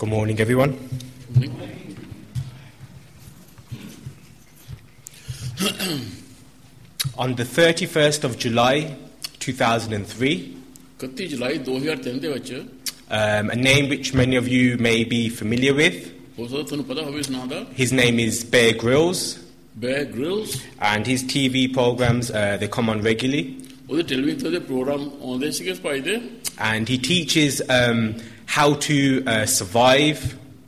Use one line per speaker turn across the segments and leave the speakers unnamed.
Good morning, everyone. On the 31st of July, 2003,
31 ਜੁਲਾਈ 2003 ਦੇ ਵਿੱਚ
a name which many of you may be familiar with.
ਹੋ ਸਕਦਾ ਤੁਹਾਨੂੰ ਪਤਾ ਹੋਵੇ ਇਸ ਨਾਂ ਦਾ
His name is Bear Grylls,
Bear Grylls
and his TV programs, they come on regularly.
ਉਹਦੇ ਟੈਲੀਵਿਜ਼ਨ ਤੇ ਪ੍ਰੋਗਰਾਮ ਆਉਂਦੇ ਸੀਗੇ ਭਾਈ ਦੇ
And he teaches how to survive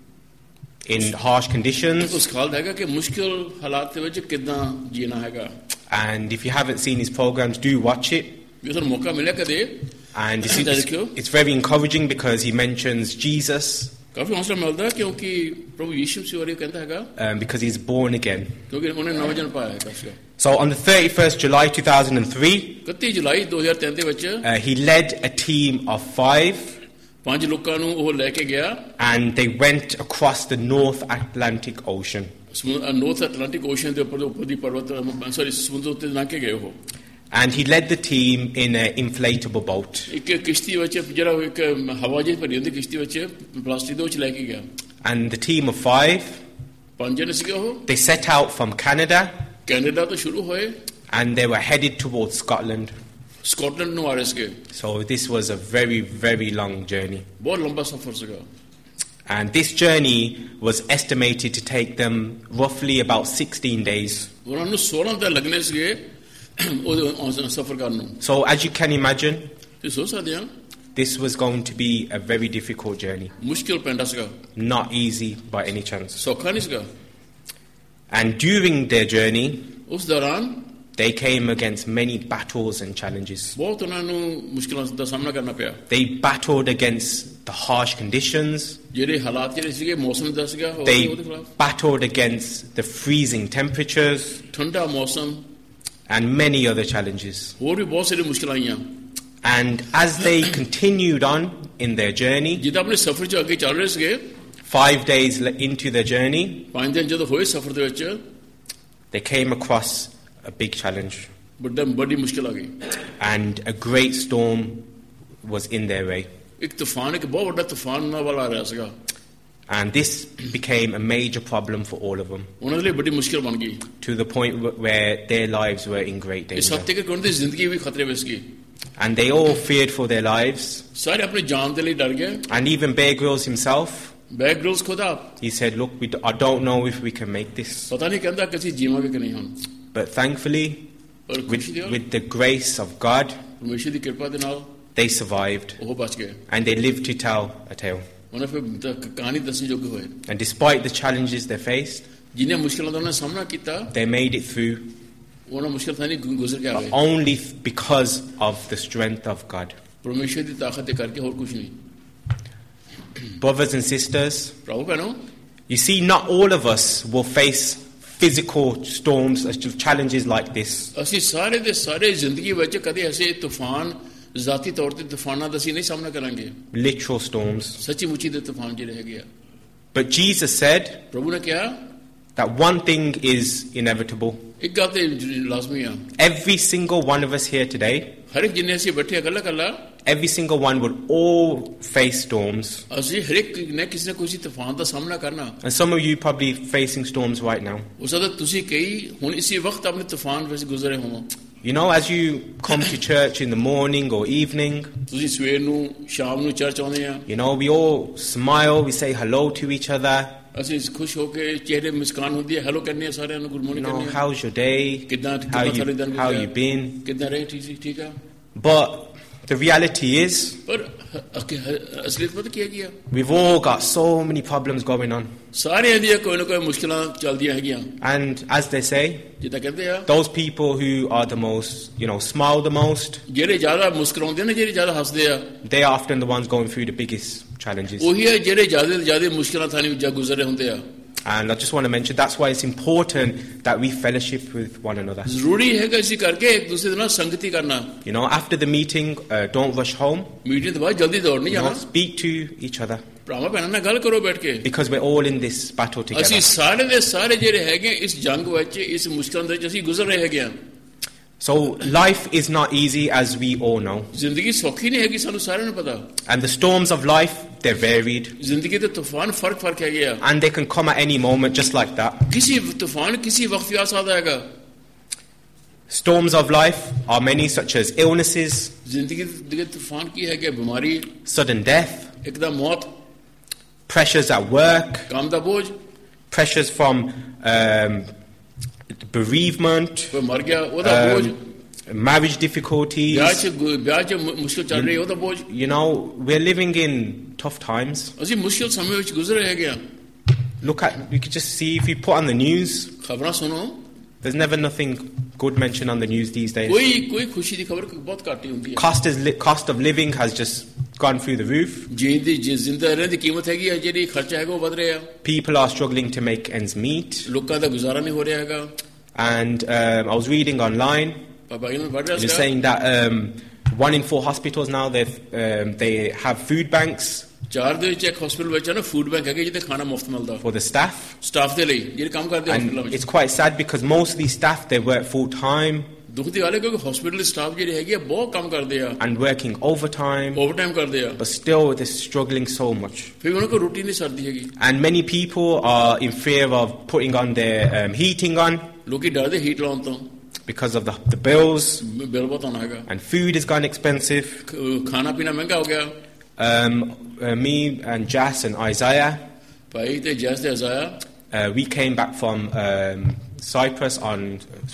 in harsh conditions.
ਉਸ ਖਾਲ ਹੈਗਾ ਕਿ ਮੁਸ਼ਕਿਲ ਹਾਲਾਤ ਦੇ ਵਿੱਚ ਕਿੱਦਾਂ ਜੀਣਾ ਹੈਗਾ
And if you haven't seen his programs, do watch it.
ਜੇ ਤੁਹਾਨੂੰ ਮੌਕਾ ਮਿਲਿਆ ਕਦੇ
And it's very encouraging because he mentions Jesus,
ਕਾਫੀ ਹੌਸਲਾ ਮਿਲਦਾ ਕਿਉਂਕਿ ਪ੍ਰਭੂ ਯੀਸ਼ੂ ਮਸੀਹ ਬਾਰੇ ਕਹਿੰਦਾ ਹੈਗਾ
because he's born again.
ਕਿਉਂਕਿ ਉਹਨੇ ਨਵਾਂ ਜਨਮ ਪਾਇਆ ਹੈ
So on the 31st July 2003,
31 ਜੁਲਾਈ 2003 ਦੇ ਵਿੱਚ
he led a team of
5 ਲੋਕਾਂ ਨੂੰ ਉਹ ਲੈ ਕੇ ਗਿਆ
and they went across the North Atlantic Ocean.
North Atlantic Ocean ਦੇ ਉੱਪਰ ਦੀ ਪਰਬਤ ਸਮੁੰਦਰ ਉੱਤੇ ਲੰਘ ਕੇ ਗਏ ਉਹ
And he led the team in an inflatable boat.
ਇੱਕ ਕਿਸ਼ਤੀ ਵਿੱਚ ਜਿਹੜਾ ਇੱਕ ਹਵਾ ਜਿਹੀ ਭਰੀ ਹੁੰਦੀ ਕਿਸ਼ਤੀ ਵਿੱਚ ਪਲਾਸਟਿਕ ਦੇ ਵਿੱਚ ਲੈ ਕੇ ਗਿਆ
And the team of 5,
ਜਣੇ ਸੀਗੇ ਉਹ
they set out from Canada
Canada ਤੋਂ ਸ਼ੁਰੂ ਹੋਏ
and they were headed towards Scotland.
Scotland ਨੂੰ ਆ ਰਹੇ ਸੀਗੇ
So this was a very, very long journey.
ਬਹੁਤ ਲੰਬਾ ਸਫ਼ਰ ਸੀਗਾ
And this journey was estimated to take them roughly about 16 days.
ਉਹਨਾਂ ਨੂੰ 16 ਦਿਨ ਲੱਗਣੇ ਸੀਗੇ ਉਹ ਸਫ਼ਰ ਕਰਨ ਨੂੰ
So as you can imagine,
ਤੁਸੀਂ ਸੋਚ ਸਕਦੇ ਆ
this was going to be a very difficult journey.
ਮੁਸ਼ਕਿਲ ਪੈਂਦਾ ਸੀਗਾ
Not easy by any chance.
ਸੌਖਾ ਨਹੀਂ ਸੀਗਾ
And during their journey,
ਉਸ ਦੌਰਾਨ
they came against many battles and challenges.
ਬਹੁਤ ਉਹਨਾਂ ਨੂੰ ਮੁਸ਼ਕਿਲਾਂ ਦਾ ਸਾਹਮਣਾ ਕਰਨਾ ਪਿਆ
They battled against the harsh conditions.
ਜਿਹੜੇ ਹਾਲਾਤ ਜਿਹੜੇ ਸੀਗੇ ਮੌਸਮ ਦਾ ਸੀਗਾ
They
ਉਹਦੇ ਖਿਲਾਫ
battled against the freezing temperatures
ਠੰਡਾ ਮੌਸਮ
and many other challenges.
ਹੋਰ ਵੀ ਬਹੁਤ ਸਾਰੀਆਂ ਮੁਸ਼ਕਿਲਾਂ ਆਈਆਂ
And as they continued on in their journey,
ਜਿੱਦਾਂ ਆਪਣੇ ਸਫ਼ਰ 'ਚ ਅੱਗੇ ਚੱਲ ਰਹੇ ਸੀਗੇ
5 days into their journey,
5 ਦਿਨ ਜਦੋਂ ਹੋਏ ਸਫ਼ਰ ਦੇ ਵਿੱਚ
they came across a big challenge.
ਵੱਡੀ ਮੁਸ਼ਕਿਲ ਆ ਗਈ
And a great storm was in their way.
ਇੱਕ ਤੂਫਾਨ ਇੱਕ ਬਹੁਤ ਵੱਡਾ ਤੂਫਾਨ ਉਹਨਾਂ ਵੱਲ ਆ ਰਿਹਾ ਸੀਗਾ
And this became a major problem for all of them,
ਉਹਨਾਂ ਦੇ ਲਈ ਵੱਡੀ ਮੁਸ਼ਕਿਲ ਬਣ ਗਈ
to the point where their lives were in great
ਇਸ
danger.
ਹਫ਼ਤੇ ਕਿ ਉਹਨਾਂ ਦੀ ਜ਼ਿੰਦਗੀ ਵੀ ਖਤਰੇ ਵਿੱਚ ਗਈ
And they all feared for their lives.
ਸਾਰੇ ਆਪਣੀ ਜਾਨ ਦੇ ਲਈ ਡਰ ਗਏ
And even Bear Grylls himself,
Bear Grylls ਖੁਦ ਆਪ
he said, look, I don't know if we can make this.
ਪਤਾ ਨਹੀਂ ਕਹਿੰਦਾ ਕਿ ਅਸੀਂ ਜੀਵਾਂਗੇ ਕਿ ਨਹੀਂ ਹੁਣ
But thankfully,
ਪਰ ਖੁਸ਼ੀ ਦੇ ਨਾਲ
with the grace of God,
ਪਰਮੇਸ਼ਰ ਦੀ ਕਿਰਪਾ ਦੇ ਨਾਲ
they survived.
ਉਹ ਬਚ ਗਏ
And they lived to tell a tale.
ਉਹਨਾਂ ਫਿਰ ਕਹਾਣੀ ਦੱਸਣ ਯੋਗ ਹੋਏ
And despite the challenges they faced,
ਜਿਨ੍ਹਾਂ ਮੁਸ਼ਕਿਲਾਂ ਦਾ ਉਹਨਾਂ ਨੇ ਸਾਹਮਣਾ ਕੀਤਾ
they made it through,
ਉਹਨਾਂ ਮੁਸ਼ਕਿਲ ਤਾਂ ਨਹੀਂ ਗੁਜ਼ਰ ਕੇ ਆ
but
ਗਏ
only because of the strength of God.
ਪਰਮੇਸ਼ਰ ਦੀ ਤਾਕਤ ਦੇ ਕਰਕੇ ਹੋਰ ਕੁਝ ਨਹੀਂ
Brothers and sisters,
ਭਰਾਵੋ ਭੈਣੋ
you see, not all of us will face physical storms, challenges like this.
ਅਸੀਂ ਸਾਰੇ ਦੇ ਸਾਰੇ ਜ਼ਿੰਦਗੀ ਵਿੱਚ ਕਦੇ ਐਸੇ ਤੂਫਾਨ ਜ਼ਾਤੀ ਤੌਰ ਤੇ ਤੂਫਾਨਾਂ ਦਾ ਅਸੀਂ ਨਹੀਂ ਸਾਹਮਣਾ ਕਰਾਂਗੇ
Literal storms.
ਸੱਚੀ ਮੁੱਚੀ ਦੇ ਤੂਫਾਨ ਜਿਹੜੇ ਹੈਗੇ ਆ
But Jesus said
ਪ੍ਰਭੂ ਨੇ ਕਿਹਾ
that one thing is inevitable.
ਇੱਕ ਗੱਲ ਤੇ ਲਾਜ਼ਮੀ ਆ
Every single one of us here today,
ਹਰ ਇੱਕ ਜਿੰਨੇ ਅਸੀਂ ਬੈਠੇ ਇਕੱਲਾ ਇਕੱਲਾ
every single one will all face storms.
ਅਸੀਂ ਹਰ ਇੱਕ ਨੇ ਕਿਸੇ ਨਾ ਕਿਸੇ ਤੂਫਾਨ ਦਾ ਸਾਹਮਣਾ ਕਰਨਾ
And some of you probably facing storms right now.
ਹੋ ਸਕਦਾ ਤੁਸੀਂ ਕਈ ਹੁਣ ਇਸੇ ਵਕਤ ਆਪਣੇ ਤੂਫਾਨ ਵਿੱਚ ਗੁਜ਼ਰੇ ਹੋਵੋ
You know, as you come to church in the morning or evening,
ਤੁਸੀਂ ਸਵੇਰ ਨੂੰ ਸ਼ਾਮ ਨੂੰ ਚਰਚ ਆਉਂਦੇ ਆ
you know, we all smile, we say hello to each other.
ਅਸੀਂ ਖੁਸ਼ ਹੋ ਕੇ ਚਿਹਰੇ ਮੁਸਕਾਨ ਹੁੰਦੀ ਹੈ ਹੈਲੋ ਕਹਿੰਦੇ ਆ ਸਾਰਿਆਂ ਨੂੰ ਗੁੱਡ
You
ਮਾਰਨਿੰਗ
know,
ਕਹਿੰਦੇ ਆ
how's your day?
ਕਿੱਦਾਂ
How you been?
ਕਿੱਦਾਂ ਰਹੇ ਠੀਕ ਆ
But the reality is,
ਪਰ ਅਸਲੀਅਤ ਪਤਾ ਕੀ ਹੈਗੀ ਆ
we've all got so many problems going on.
ਸਾਰਿਆਂ ਦੀਆਂ ਕੋਈ ਨਾ ਕੋਈ ਮੁਸ਼ਕਿਲਾਂ ਚੱਲਦੀਆਂ ਹੈਗੀਆਂ
And as they say,
ਜਿੱਦਾਂ ਕਹਿੰਦੇ ਆ
those people who are the most, smile the most,
ਜਿਹੜੇ ਜ਼ਿਆਦਾ ਮੁਸਕਰਾਉਂਦੇ ਨੇ ਜਿਹੜੇ ਜ਼ਿਆਦਾ ਹੱਸਦੇ ਆ
they are often the ones going through the biggest challenges.
ਉਹੀ ਹੈ ਜਿਹੜੇ ਜ਼ਿਆਦਾ ਮੁਸ਼ਕਿਲਾਂ ਥਾਣੀ ਜਾਂ ਗੁਜ਼ਰੇ ਹੁੰਦੇ ਆ
And I just want to mention, that's why it's important that we fellowship with one another.
ਜ਼ਰੂਰੀ ਹੈਗਾ ਇਸੇ ਕਰਕੇ ਇੱਕ ਦੂਸਰੇ ਦੇ ਨਾਲ ਸੰਗਤੀ ਕਰਨਾ
After the meeting, don't rush home.
Meeting ਤੋਂ ਬਾਅਦ ਜਲਦੀ ਦੌੜ ਨਹੀਂ ਜਾਣਾ
Speak to each other.
ਭਰਾਵਾਂ ਭੈਣਾਂ ਨਾਲ ਗੱਲ ਕਰੋ ਬੈਠ ਕੇ
Because we're all in this battle
ਅਸੀਂ
together.
ਸਾਰੇ ਦੇ ਸਾਰੇ ਜਿਹੜੇ ਹੈਗੇ ਇਸ ਜੰਗ ਵਿੱਚ ਇਸ ਮੁਸ਼ਕਲਾਂ ਦੇ ਵਿੱਚ ਅਸੀਂ ਗੁਜ਼ਰ ਰਹੇ ਹੈਗੇ ਆ
So life is not easy, as we all know.
ਜ਼ਿੰਦਗੀ ਸੌਖੀ ਨਹੀਂ ਹੈਗੀ, ਸਾਨੂੰ ਸਾਰਿਆਂ ਨੂੰ ਪਤਾ।
And the storms of life, they're varied.
ਜ਼ਿੰਦਗੀ ਦੇ ਤੂਫਾਨ ਫਰਕ ਹੈਗੇ ਆ।
And they can come at any moment, just like that.
ਕਿਸੇ ਤੂਫਾਨ ਕਿਸੇ ਵਕਤ ਵੀ ਆ ਸਕਦਾ ਹੈਗਾ।
Storms of life are many, such as illnesses,
ਜ਼ਿੰਦਗੀ ਦੇ ਤੂਫਾਨ ਕੀ ਹੈਗੇ? ਬਿਮਾਰੀ,
sudden death,
ਇੱਕਦਮ ਮੌਤ,
pressures at work,
ਕੰਮ ਦਾ ਬੋਝ,
pressures from bereavement,
ਕੋਈ ਮਰ ਗਿਆ ਉਹਦਾ ਬੋਝ,
marriage difficulties.
ਵਿਆਹ 'ਚ ਮੁਸ਼ਕਿਲ ਚੱਲ ਰਹੀ ਉਹਦਾ ਬੋਝ।
You know, we're living in tough times.
ਅਸੀਂ ਮੁਸ਼ਕਿਲ ਸਮੇਂ ਵਿੱਚ ਗੁਜ਼ਰ ਰਹੇ ਹੈਗੇ ਆ।
You could just see, if you put on the news,
ਖਬਰਾਂ ਸੁਣੋ,
there's never nothing good mentioned on the news these days.
ਕੋਈ ਖੁਸ਼ੀ ਦੀ ਖਬਰ ਬਹੁਤ ਘੱਟ ਹੀ ਹੁੰਦੀ ਹੈ।
Cost of living has just gone through the roof.
ਜ਼ਿੰਦਾ ਰਹਿਣ ਦੀ ਕੀਮਤ ਹੈਗੀ ਆ, ਜਿਹੜੀ ਖਰਚਾ ਹੈਗਾ ਉਹ ਵਧ ਰਿਹਾ।
People are struggling to make ends meet.
ਲੋਕਾਂ ਦਾ ਗੁਜ਼ਾਰਾ ਨਹੀਂ ਹੋ ਰਿਹਾ ਹੈਗਾ।
And I was reading online, it was saying that 1 in 4 hospitals now, they have food banks
4 ਦੇ ਵਿੱਚ ਇੱਕ ਹਸਪੀਟਲ ਵਿੱਚ ਨਾ ਫੂਡ ਬੈਂਕ ਹੈਗੇ ਜਿੱਥੇ ਖਾਣਾ ਮੁਫਤ ਮਿਲਦਾ
for the staff.
ਸਟਾਫ ਦੇ ਲਈ ਜਿਹੜੇ ਕੰਮ ਕਰਦੇ ਹਸਪੀਟਲਾਂ
And
ਵਿੱਚ।
it's quite sad because most of these staff, they work full time
ਦੁੱਖ ਦੀ ਗੱਲ ਹੈ ਕਿਉਂਕਿ ਹਸਪੀਟਲ ਦੇ ਸਟਾਫ ਜਿਹੜੇ ਹੈਗੇ ਆ ਬਹੁਤ ਕੰਮ ਕਰਦੇ ਆ,
and working overtime,
ਓਵਰਟਾਈਮ ਕਰਦੇ ਆ,
but still they're struggling so much.
ਫਿਰ ਉਹਨਾਂ ਕੋਲ ਰੋਟੀ ਨਹੀਂ ਸਰਦੀ ਹੈਗੀ।
And many people are in fear of putting on their heating on
ਲੋਕੀ ਡਰਦੇ ਹੀਟ ਲਾਉਣ ਤੋਂ
because of the bills,
bill ਬਹੁਤ ਆਉਣਾ ਹੈਗਾ,
and food has gone expensive.
ਖਾਣਾ ਪੀਣਾ ਮਹਿੰਗਾ ਹੋ ਗਿਆ।
Me and Jas and Isaiah,
ਭਾਈ ਤੇ ਜੈਸ ਤੇ ਅਜ਼ਾਇਆ,
we came back from Cyprus on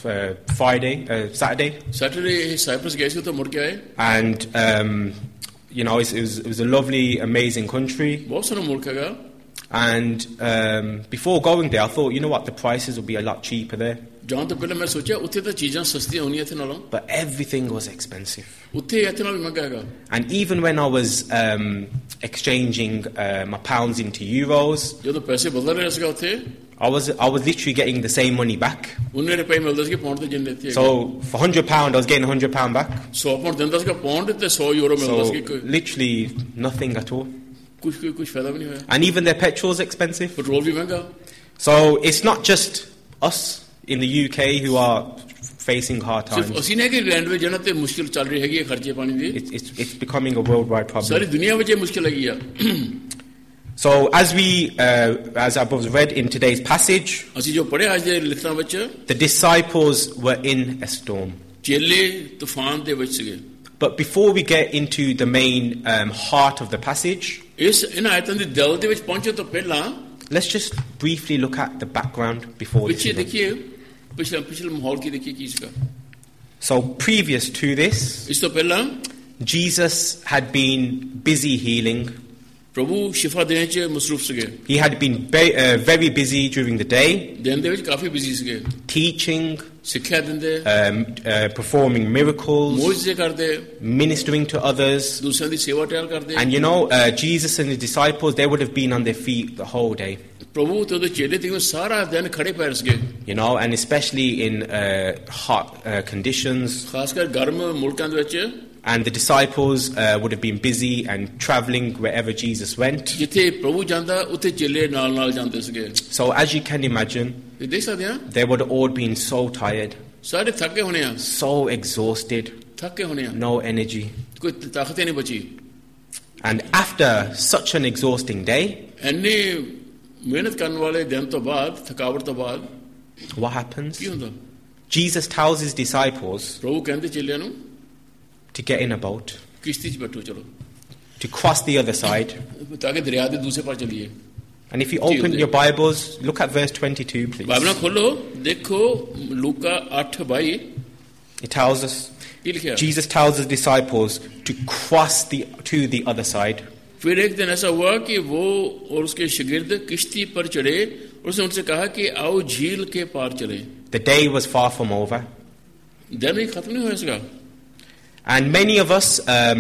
Saturday,
Saturday Cyprus ਗਏ ਸੀ ਤੋਂ ਮੁੜ ਕੇ ਆਏ।
and you know, it was a lovely, amazing country.
ਬਹੁਤ ਸੋਹਣਾ ਮੁਲਕ ਹੈਗਾ।
And before going there, I thought, you know what, the prices would be a lot cheaper there.
ਜਾਣ ਤੋਂ ਪਹਿਲਾਂ ਮੈਂ ਸੋਚਿਆ ਉੱਥੇ ਤਾਂ ਚੀਜ਼ਾਂ ਸਸਤੀਆਂ ਹੋਣੀਆਂ ਇੱਥੇ ਨਾਲੋਂ,
But everything was expensive.
ਉੱਥੇ ਇੱਥੇ ਨਾਲੋਂ ਮਹਿੰਗਾ ਹੈਗਾ।
And even when I was exchanging my pounds into euros,
ਜਦੋਂ ਪੈਸੇ ਬਦਲ ਰਹੇ ਸੀਗਾ ਉੱਥੇ,
I was literally getting the same money back.
19 ਰੁਪਏ ਮਿਲਦੇ ਸੀਗੇ ਪਾਉਂਡ ਤੇ ਜਿੰਨੇ ਇੱਥੇ।
So for £100, I was getting £100 back.
100 pound ਦਿੰਦਾ ਸੀਗਾ ਪਾਉਂਡ ਤੇ 100 ਯੂਰੋ ਮਿਲਦਾ
So
ਸੀਗਾ।
literally nothing at all.
ਕੁਝ ਫਾਇਦਾ ਵੀ ਨਹੀਂ ਹੋਇਆ।
And even their petrol is expensive.
Petrol ਵੀ ਮਹਿੰਗਾ।
So it's not just us in the UK who are facing hard
ਸਿਰਫ
times.
ਅਸੀਂ ਨਹੀਂ ਕਿ ਇੰਗਲੈਂਡ ਵਿੱਚ ਜਿਹਨਾਂ ਤੇ ਮੁਸ਼ਕਿਲ ਚੱਲ ਰਹੀ ਹੈਗੀ ਹੈ ਖਰਚੇ ਪਾਣੀ ਦੀ,
It's becoming a worldwide
sorry
problem.
ਦੁਨੀਆ ਵਿੱਚ ਇਹ ਮੁਸ਼ਕਿਲ ਹੈਗੀ ਆ।
So as I was read in today's passage,
ਅਸੀਂ ਜੋ ਪੜ੍ਹਿਆ ਅੱਜ ਦੇ ਲਿਖਤਾਂ ਵਿੱਚ,
the disciples were in a storm.
ਚੇਲੇ ਤੂਫਾਨ ਦੇ ਵਿੱਚ ਸੀਗੇ।
But before we get into the main heart of the passage,
ਇਸ ਇਹਨਾਂ ਆਇਤਾਂ ਦੀ ਦਿਲ ਦੇ ਵਿੱਚ ਪਹੁੰਚਣ ਤੋਂ ਪਹਿਲਾਂ
let's just briefly look at the background before this.
ਪਿੱਛੇ ਦੇਖੀਏ, ਪਿਛਲਾ ਮਾਹੌਲ ਕੀ ਦੇਖੀਏ ਕੀ ਸੀਗਾ।
So previous to this,
ਇਸ ਤੋਂ ਪਹਿਲਾਂ
Jesus had been busy healing.
ਪ੍ਰਭੂ ਸ਼ਿਫਾ ਦੇਣ 'ਚ ਮਸਰੂਫ ਸੀਗੇ।
He had been very busy during the day,
ਦਿਨ ਦੇ ਵਿੱਚ ਕਾਫੀ ਬਿਜ਼ੀ ਸੀਗੇ,
teaching,
ਸਿੱਖਿਆ ਦਿੰਦੇ,
performing miracles,
ਮੌਜਜ਼ੇ ਕਰਦੇ,
ministering to others.
ਦੂਸਰਿਆਂ ਦੀ ਸੇਵਾ ਟਹਿਲ ਕਰਦੇ।
And you know, Jesus and his disciples, they would have been on their feet the whole day.
ਪ੍ਰਭੂ ਤੇ ਉਹਦੇ ਚੇਲੇ ਤੇ ਸਾਰਾ ਦਿਨ ਖੜੇ ਪੈਰ ਸੀਗੇ।
You know, and especially in hot conditions.
ਖਾਸ ਕਰ ਗਰਮ ਮੁਲਕਾਂ ਦੇ ਵਿੱਚ।
And the disciples would have been busy and traveling wherever Jesus went.
ਜਿੱਥੇ ਪ੍ਰਭੂ ਜਾਂਦਾ ਉੱਥੇ ਚੇਲੇ ਨਾਲ ਜਾਂਦੇ ਸੀਗੇ।
So as you can imagine,
ਇਹ ਦੇਖ ਸਕਦੇ ਆ,
they would have all been so tired,
ਸਾਰੇ ਥੱਕੇ ਹੋਣੇ ਆ,
so exhausted,
ਥੱਕੇ ਹੋਣੇ ਆ,
no energy.
ਕੋਈ ਤਾਕਤ ਹੀ ਨਹੀਂ ਬਚੀ।
And after such an exhausting day,
ਇੰਨੀ ਮਿਹਨਤ ਕਰਨ ਵਾਲੇ ਦਿਨ ਤੋਂ ਬਾਅਦ, ਥਕਾਵਟ ਤੋਂ ਬਾਅਦ
what happens?
ਕੀ ਹੁੰਦਾ?
Jesus tells his disciples
ਪ੍ਰਭੂ ਕਹਿੰਦੇ ਚੇਲਿਆਂ ਨੂੰ
to get in a boat,
ਕਿਸ਼ਤੀ 'ਚ ਬੈਠੋ, ਚਲੋ
to cross the other side.
ਤਾਂ ਕਿ ਦਰਿਆ ਦੇ ਦੂਸਰੇ ਪਾਰ ਚਲੀਏ।
And if you open your Bibles, look at verse 22, please.
ਬਾਈਬਲਾਂ ਖੋਲੋ, ਦੇਖੋ ਲੂਕਾ 8:22
It tells us,
ਕੀ ਲਿਖਿਆ।
Jesus tells his disciples to cross to the other side.
फिर एक दिन ऐसा हुआ कि वो और उसके शागिर्द किश्ती पर चढ़े और उसने उनसे कहा कि आओ झील के पार चले।
The day was far from over.
दिन भी खत्म नहीं हुआ इसका।
And many of us,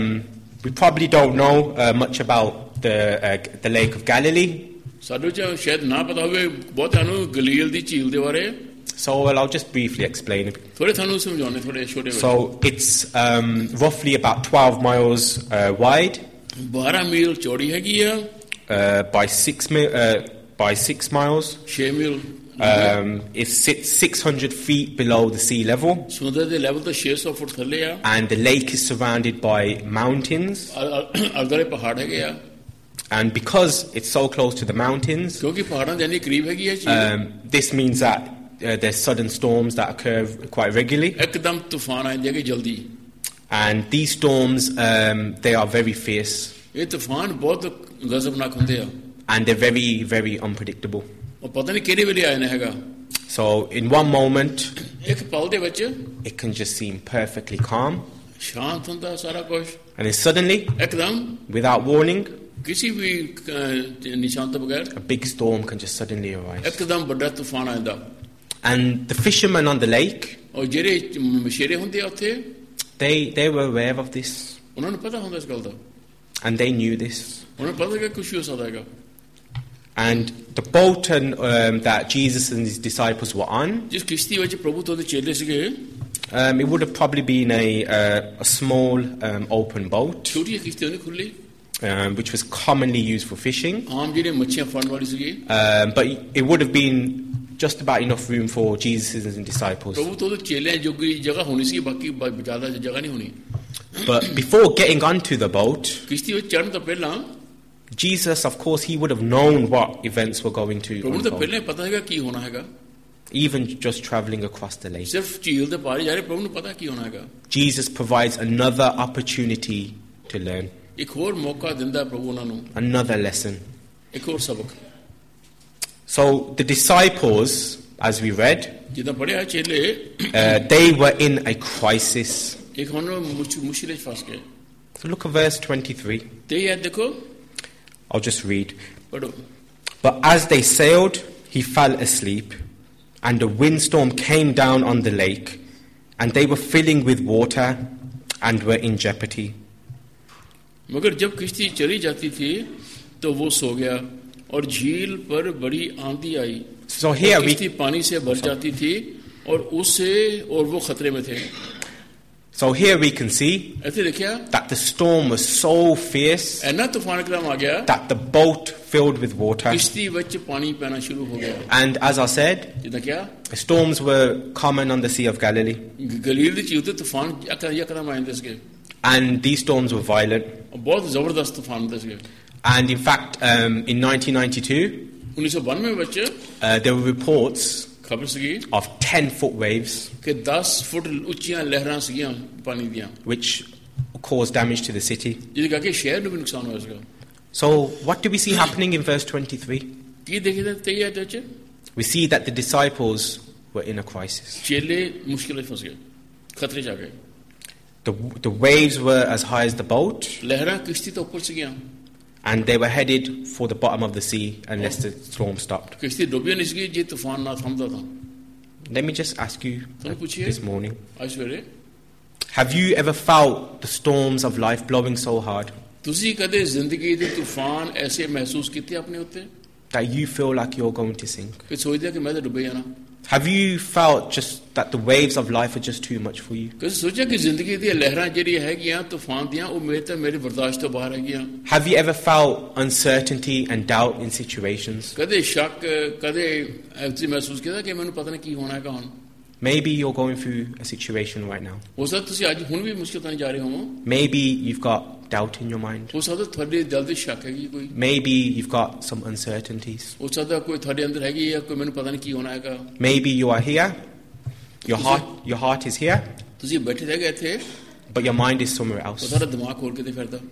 we probably don't know much about the Lake of Galilee.
साडू च शायद ना पता होवे बहुत थानू गलील दी झील दे बारे।
So well, I'll just briefly explain it.
थोड़े थानू समझाने थोड़े छोटे।
So it's roughly about 12 miles wide.
12 मील चौड़ी हैगी है।
By by 6 miles.
6 meal
It sits 600 feet below the sea level.
ਸਮੁੰਦਰ ਦੇ ਲੈਵਲ ਤੋਂ 600 ਫੁੱਟ ਥੱਲੇ ਆ.
And the lake is surrounded by mountains.
ਅਲੱਗ-ਅਲੱਗ ਪਹਾੜ ਹੈਗੇ ਆ.
And because it's so close to the mountains,
ਕਿਉਂਕਿ ਪਹਾੜਾਂ ਦੇ ਇੰਨੀ ਕਰੀਬ ਹੈਗੀ ਹੈ ਚੀਜ਼,
this means that there's sudden storms that occur quite regularly.
ਇੱਕਦਮ ਤੂਫਾਨ ਆ ਜਾਂਦੇ ਜਲਦੀ.
And these storms, they are very fierce.
ਇਹ ਤੂਫਾਨ ਬਹੁਤ ਗਜ਼ਬਨਾਕ ਹੁੰਦੇ ਆ.
And they're very, very unpredictable.
ਉਹ ਪਤਾ ਨਹੀਂ ਕਿਹੜੇ ਵੇਲੇ ਆਏ ਨੇ ਹੈਗਾ.
So in one moment,
ਇੱਕ ਪਲ ਦੇ ਵਿੱਚ
it can just seem perfectly calm.
ਸ਼ਾਂਤ ਹੁੰਦਾ ਸਾਰਾ ਕੁਝ.
And then suddenly,
ਇੱਕਦਮ
without warning,
किसी भी निशान तो बगैर
a big storm can just suddenly arise.
एकदम बड़ा तूफान आंदा.
And the fishermen on the lake,
और जेरे मछेरे हुंदे उथे,
they were aware of this.
उन्होंने पता हुंदा इस गल दा.
And they knew this.
उन्होंने पता कि कुछ हो सकता है.
And the boat that Jesus and his disciples were on,
जिस किश्ती विच प्रभु तो दे चेले सिगे,
it would have probably been a small open boat.
छोटी किश्ती होनी खुली.
Which was commonly used for fishing. But it would have been just about enough room for Jesus and his disciples. But before getting onto the boat, Jesus, of course, he would have known what events were going to unfold. Even just traveling across the lake. Jesus provides another opportunity to learn. Another lesson. So the disciples, as we read, they were in a crisis. So look at verse 23. I'll just read. But as they sailed, he fell asleep, and a windstorm came down on the lake, and they were filling with water and were in jeopardy.
मगर जब किश्ती चली जाती थी तो वो सो गया और झील पर बड़ी आंधी आई.
So here
किश्ती पानी से भर जाती थी और वो खतरे में थे.
So here we can see
ऐसे देखिए
that the storm was so fierce
ऐना तूफान एकदम आ गया
that the boat filled with water.
किश्ती विच पानी पैना शुरू हो गया.
And as I said,
जितना क्या
storms were common on the Sea of Galilee.
गलील दी चीज़ तूफान यकदम आए थे.
And these storms were violent.
बहुत ज़बरदस्त तूफान थे.
And in fact, in 1992,
1992 में
there were reports
खबर सगी
of 10-foot waves
कि 10 फुट ऊंचियां लहरां सगियां पानी दियां,
which caused damage to the city.
जिसका कि शहर में भी नुकसान हुआ इसका.
So what do we see happening in verse 23?
की देखिए तैयार थे.
We see that the disciples were in a crisis.
चेले मुश्किल में फंस गए, खतरे जा गए.
The waves were as high as the boat.
लहरां किश्ती तो ऊपर से गया.
And they were headed for the bottom of the sea unless the storm stopped.
किश्ती डूबी नहीं सकी जे तूफान ना थमता था.
Let me just ask you this morning.
आज सवेरे
have you ever felt the storms of life blowing so hard
ਤੁਸੀਂ ਕਦੇ ਜ਼ਿੰਦਗੀ ਦੇ ਤੂਫਾਨ ਐਸੇ ਮਹਿਸੂਸ ਕੀਤੇ ਆਪਣੇ ਉੱਤੇ
that you feel like you're going to sink?
ਕਿ ਸੋਚਦੇ ਕਿ ਮੈਂ ਤਾਂ ਡੁੱਬੇ ਜਾਣਾ.
Have you felt just that the waves of life are just too much for you?
ਕਦੇ ਸੋਚਿਆ ਕਿ ਜ਼ਿੰਦਗੀ ਦੀਆਂ ਲਹਿਰਾਂ ਜਿਹੜੀਆਂ ਹੈਗੀਆਂ ਤੂਫਾਨ ਦੀਆਂ ਉਹ ਮੇਰੇ ਬਰਦਾਸ਼ਤ ਤੋਂ ਬਾਹਰ ਹੈਗੀਆਂ?
Have you ever felt uncertainty and doubt in situations?
ਕਦੇ ਸ਼ੱਕ ਕਦੇ ਐਸੀ ਮਹਿਸੂਸ ਕੀਤਾ ਕਿ ਮੈਨੂੰ ਪਤਾ ਨਹੀਂ ਕੀ ਹੋਣਾ ਹੈਗਾ ਹੁਣ?
Maybe you're going through a situation right now.
ਹੋ ਸਕਦਾ ਤੁਸੀਂ ਅੱਜ ਹੁਣ ਵੀ ਮੁਸ਼ਕਿਲ ਤਾਂ ਜਾ ਰਹੇ ਹੋ.
Maybe you've got doubt in your mind.
ਹੋ ਸਕਦਾ ਤੁਹਾਡੇ ਦਿਲ ਦੇ ਸ਼ੱਕ ਹੈਗੀ ਕੋਈ.
Maybe you've got some uncertainties.
ਹੋ ਸਕਦਾ ਕੋਈ ਤੁਹਾਡੇ ਅੰਦਰ ਹੈਗੀ ਹੈ ਕੋਈ ਮੈਨੂੰ ਪਤਾ ਨਹੀਂ ਕੀ ਹੋਣਾ ਹੈਗਾ.
Maybe you are here. Your heart is here.
ਤੁਸੀਂ ਬੈਠੇ ਰਹਿ ਗਏ ਇੱਥੇ.
But your mind is somewhere else.
ਤੁਹਾਡਾ ਦਿਮਾਗ ਹੋਰ ਕਿਤੇ ਫਿਰਦਾ.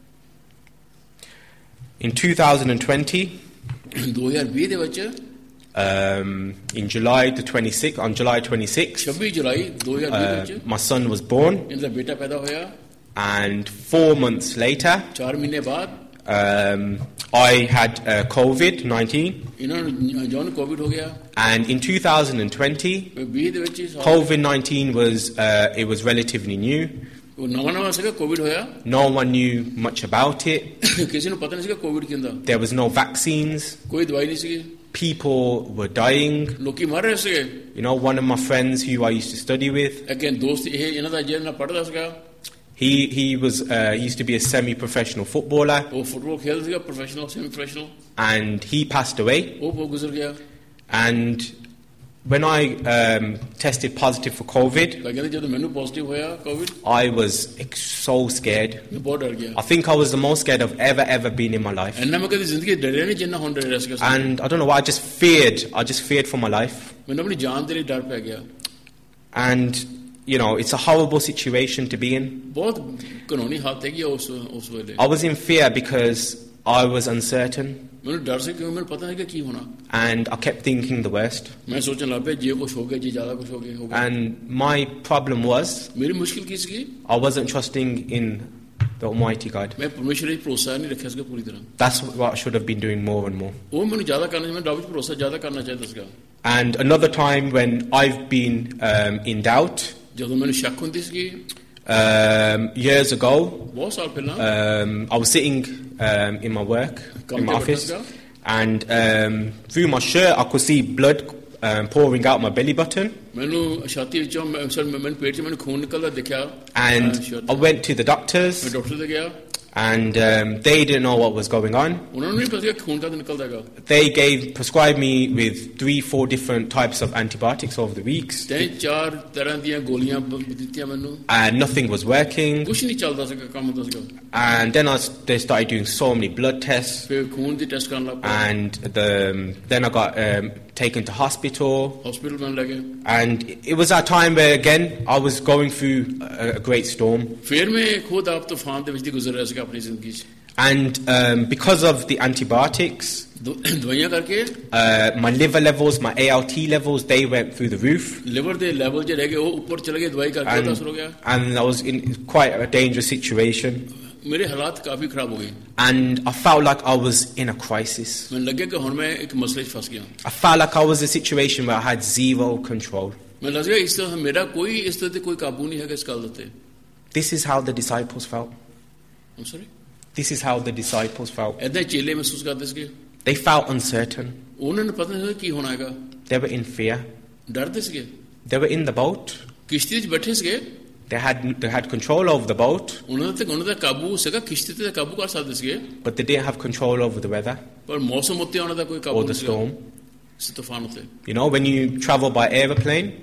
In 2020,
2020 ਦੇ ਵਿੱਚ
in July the 26th, on July 26th,
26 July 2020
my son was born.
ਇਨਦਾ ਬੇਟਾ ਪੈਦਾ ਹੋਇਆ.
And 4 months later,
4 ਮਹੀਨੇ ਬਾਅਦ,
I had COVID-19.
ਇਹਨਾਂ ਨੂੰ ਜਨ ਕੋਵਿਡ ਹੋ ਗਿਆ.
And in 2020,
20 ਦੇ ਵਿੱਚ
COVID-19 was relatively new.
ਉਹ ਨਵਾਂ ਸੀਗਾ ਕੋਵਿਡ ਹੋਇਆ.
No one knew much about it.
ਕਿਸੇ ਨੂੰ ਪਤਾ ਨਹੀਂ ਸੀਗਾ ਕੋਵਿਡ ਕੀ ਹੁੰਦਾ.
There was no vaccines.
ਕੋਈ ਦਵਾਈ ਨਹੀਂ ਸੀ.
People were dying.
ਲੋਕੀ ਮਰ ਰਹੇ ਸੀਗੇ.
You know, one of my friends who I used to study with,
again ਦੋਸਤ ਇਹ ਇਹਨਾਂ ਦਾ ਜਿਹੜਾ ਪੜ੍ਹਦਾ ਸੀਗਾ,
He used to be a semi-professional footballer.
वो फुटबॉल खेलता था, professional, semi professional.
And he passed away.
वो गुजर गया.
And when I tested positive for COVID,
लगा जब मैंने पॉजिटिव हुआ covid,
I was so scared.
मैं बहुत डर गया.
I think I was the most scared I've ever been in my life.
And मैं कभी जिंदगी डरे नहीं जितना होने डरा इसके.
And I don't know why, I just feared for my life.
मैंने अपनी जान के लिए डर पे गया.
And you know, it's a horrible situation to be in.
बहुत कानूनी हालत है कि उस वेले.
I was in fear because I was uncertain.
मैंने डर से क्यों, मैंने पता नहीं कि क्या होना.
And I kept thinking the worst.
मैं सोचने लगा पे जे कुछ हो गया, जे ज़्यादा कुछ हो गया.
And my problem was,
मेरी मुश्किल किसकी?
I wasn't trusting in the Almighty God.
मैं परमेश्वर पे भरोसा नहीं रखा इसका पूरी तरह.
That's what I should have been doing more and more.
वो मैंने ज़्यादा करना चाहिए, मैं डाउट पे भरोसा ज़्यादा करना चाहिए इसका.
And another time when I've been in doubt,
जब मैंने शक होती इसकी,
years ago,
बहुत साल पहले,
I was sitting in my work, in my office, and through my shirt I could see blood pouring out my belly button.
मैंने छाती विचों मैंने पेट से मैंने खून निकलता देखा.
And I went to the doctors.
मैं डॉक्टर से गया.
And they didn't know what was going on. They prescribed me with 3-4 different types of antibiotics over the weeks. And nothing was working. And then they started doing so many blood tests. And then I got taken to hospital. And it was that time where, again, I was going through a great storm. And because of the antibiotics, my liver levels, my ALT levels, they went through the roof. And I was in quite a dangerous situation. And I felt like I was in a crisis. I felt like I was in a situation where I had zero control. This is how the disciples felt.
I'm sorry?
This is how the disciples felt. They felt uncertain. They were in fear. They were in the boat. They had control over the boat. But they didn't have control over the weather or the storm. You know, when you travel by aeroplane,